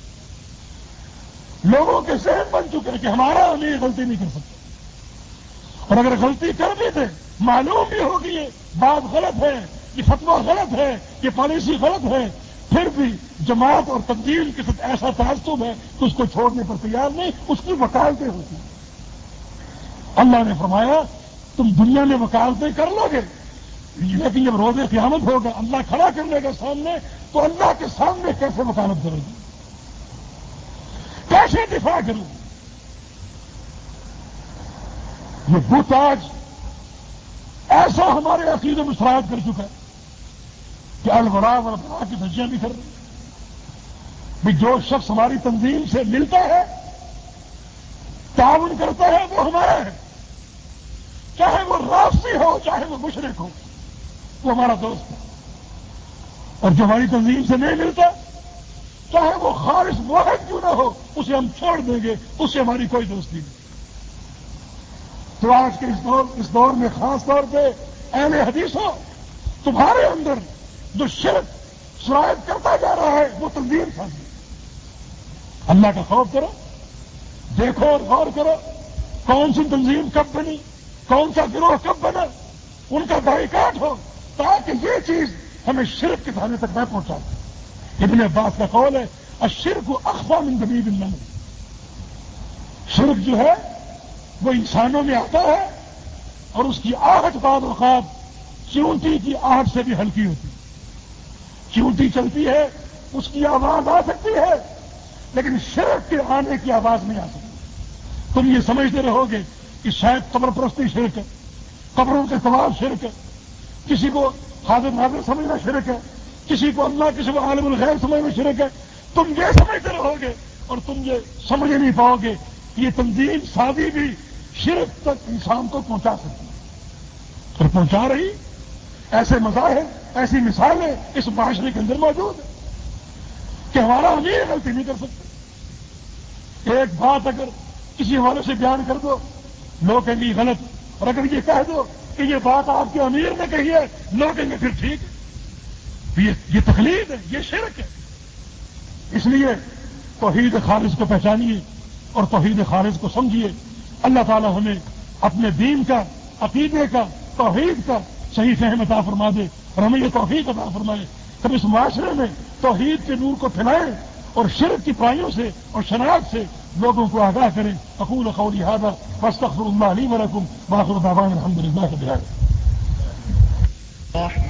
لوگوں کے ذہن بن چکے ہیں کہ ہمارا امیر غلطی نہیں کر سکتا، اور اگر غلطی کر بھی دے، معلوم بھی ہوگی یہ بات غلط ہے، یہ فتویٰ غلط ہے، یہ پالیسی غلط ہے، پھر بھی جماعت اور تنظیم کے ساتھ ایسا تعصب ہے کہ اس کو چھوڑنے پر تیار نہیں، اس کی وکالتیں ہوتی ہیں. اللہ نے فرمایا تم دنیا میں وکالتیں کر لو گے، لیکن جب روز قیامت ہوگا، اللہ کھڑا کر لے گا سامنے، تو اللہ کے سامنے کیسے وکالت کرے گی، کیسے دفاع کرے گی؟ یہ بت آج ایسا ہمارے عقیدے میں سرایت کر چکا ہے کہ الولاء والبراء کی دھجیاں بھی کر رہے ہیں. بھی جو شخص ہماری تنظیم سے ملتا ہے، تعاون کرتا ہے، وہ ہمارا ہے، چاہے وہ رافضی ہو چاہے وہ مشرک ہو، وہ ہمارا دوست ہے. اور جو ہماری تنظیم سے نہیں ملتا، چاہے وہ خالص موحد کیوں نہ ہو، اسے ہم چھوڑ دیں گے، اس سے ہماری کوئی دوستی نہیں. تو آج کے اس دور میں خاص طور پہ اہل حدیثوں، تمہارے اندر جو شرک سرایت کرتا جا رہا ہے وہ تنظیم سازی. اللہ کا خوف کرو، دیکھو اور غور کرو کون سی تنظیم کب بنی، کون سا گروہ کب بنا، ان کا بائیکاٹ ہو تاکہ یہ چیز ہمیں شرک کے دھانے تک نہ پہنچا. ابن عباس کا قول ہے الشرک اخفی من دبیب النمل. شرک جو ہے وہ انسانوں میں آتا ہے اور اس کی آہٹ بعض اوقات چیونٹی کی آہٹ سے بھی ہلکی ہوتی ہے. چیونٹی چلتی ہے، اس کی آواز آ سکتی ہے، لیکن شرک کے آنے کی آواز نہیں آ سکتی. تم یہ سمجھتے رہو گے کہ شاید قبر پرستی شرک ہے، قبروں کے طواف شرک ہے، کسی کو حاضر ناظر سمجھنا شرک ہے، کسی کو اللہ، کسی کو عالم الغیب سمجھنا شرک ہے. تم یہ سمجھتے رہو گے اور تم یہ سمجھ نہیں پاؤ گے کہ یہ تنظیم سازی بھی شرک تک انسان کو پہنچا سکتی ہے، اور پہنچا رہی. ایسے مذاہب، ایسی مثالیں اس معاشرے کے اندر موجود ہیں کہ ہمارا امیر غلطی نہیں کر سکتے. ایک بات اگر کسی حوالے سے بیان کر دو، لوگ کہیں گے غلط، اور اگر یہ کہہ دو کہ یہ بات آپ کے امیر نے کہی ہے، لوگ کہیں گے پھر ٹھیک ہے. یہ تقلید ہے، یہ شرک ہے. اس لیے توحید خالص کو پہچانیے اور توحید خالص کو سمجھیے. اللہ تعالی ہمیں اپنے دین کا، عقیدے کا، توحید کا صحیح فہم عطا فرما دے اور ہمیں یہ توفیق عطا فرمائے کہ اس معاشرے میں توحید کے نور کو پھیلائیں اور شرک کی پرائیوں سے اور شناخت سے لوگوں کو آگاہ کریں. اقول قولی ھذا واستغفر اللہ لی ولکم وآخر دعوانا الحمد للہ رب العالمین.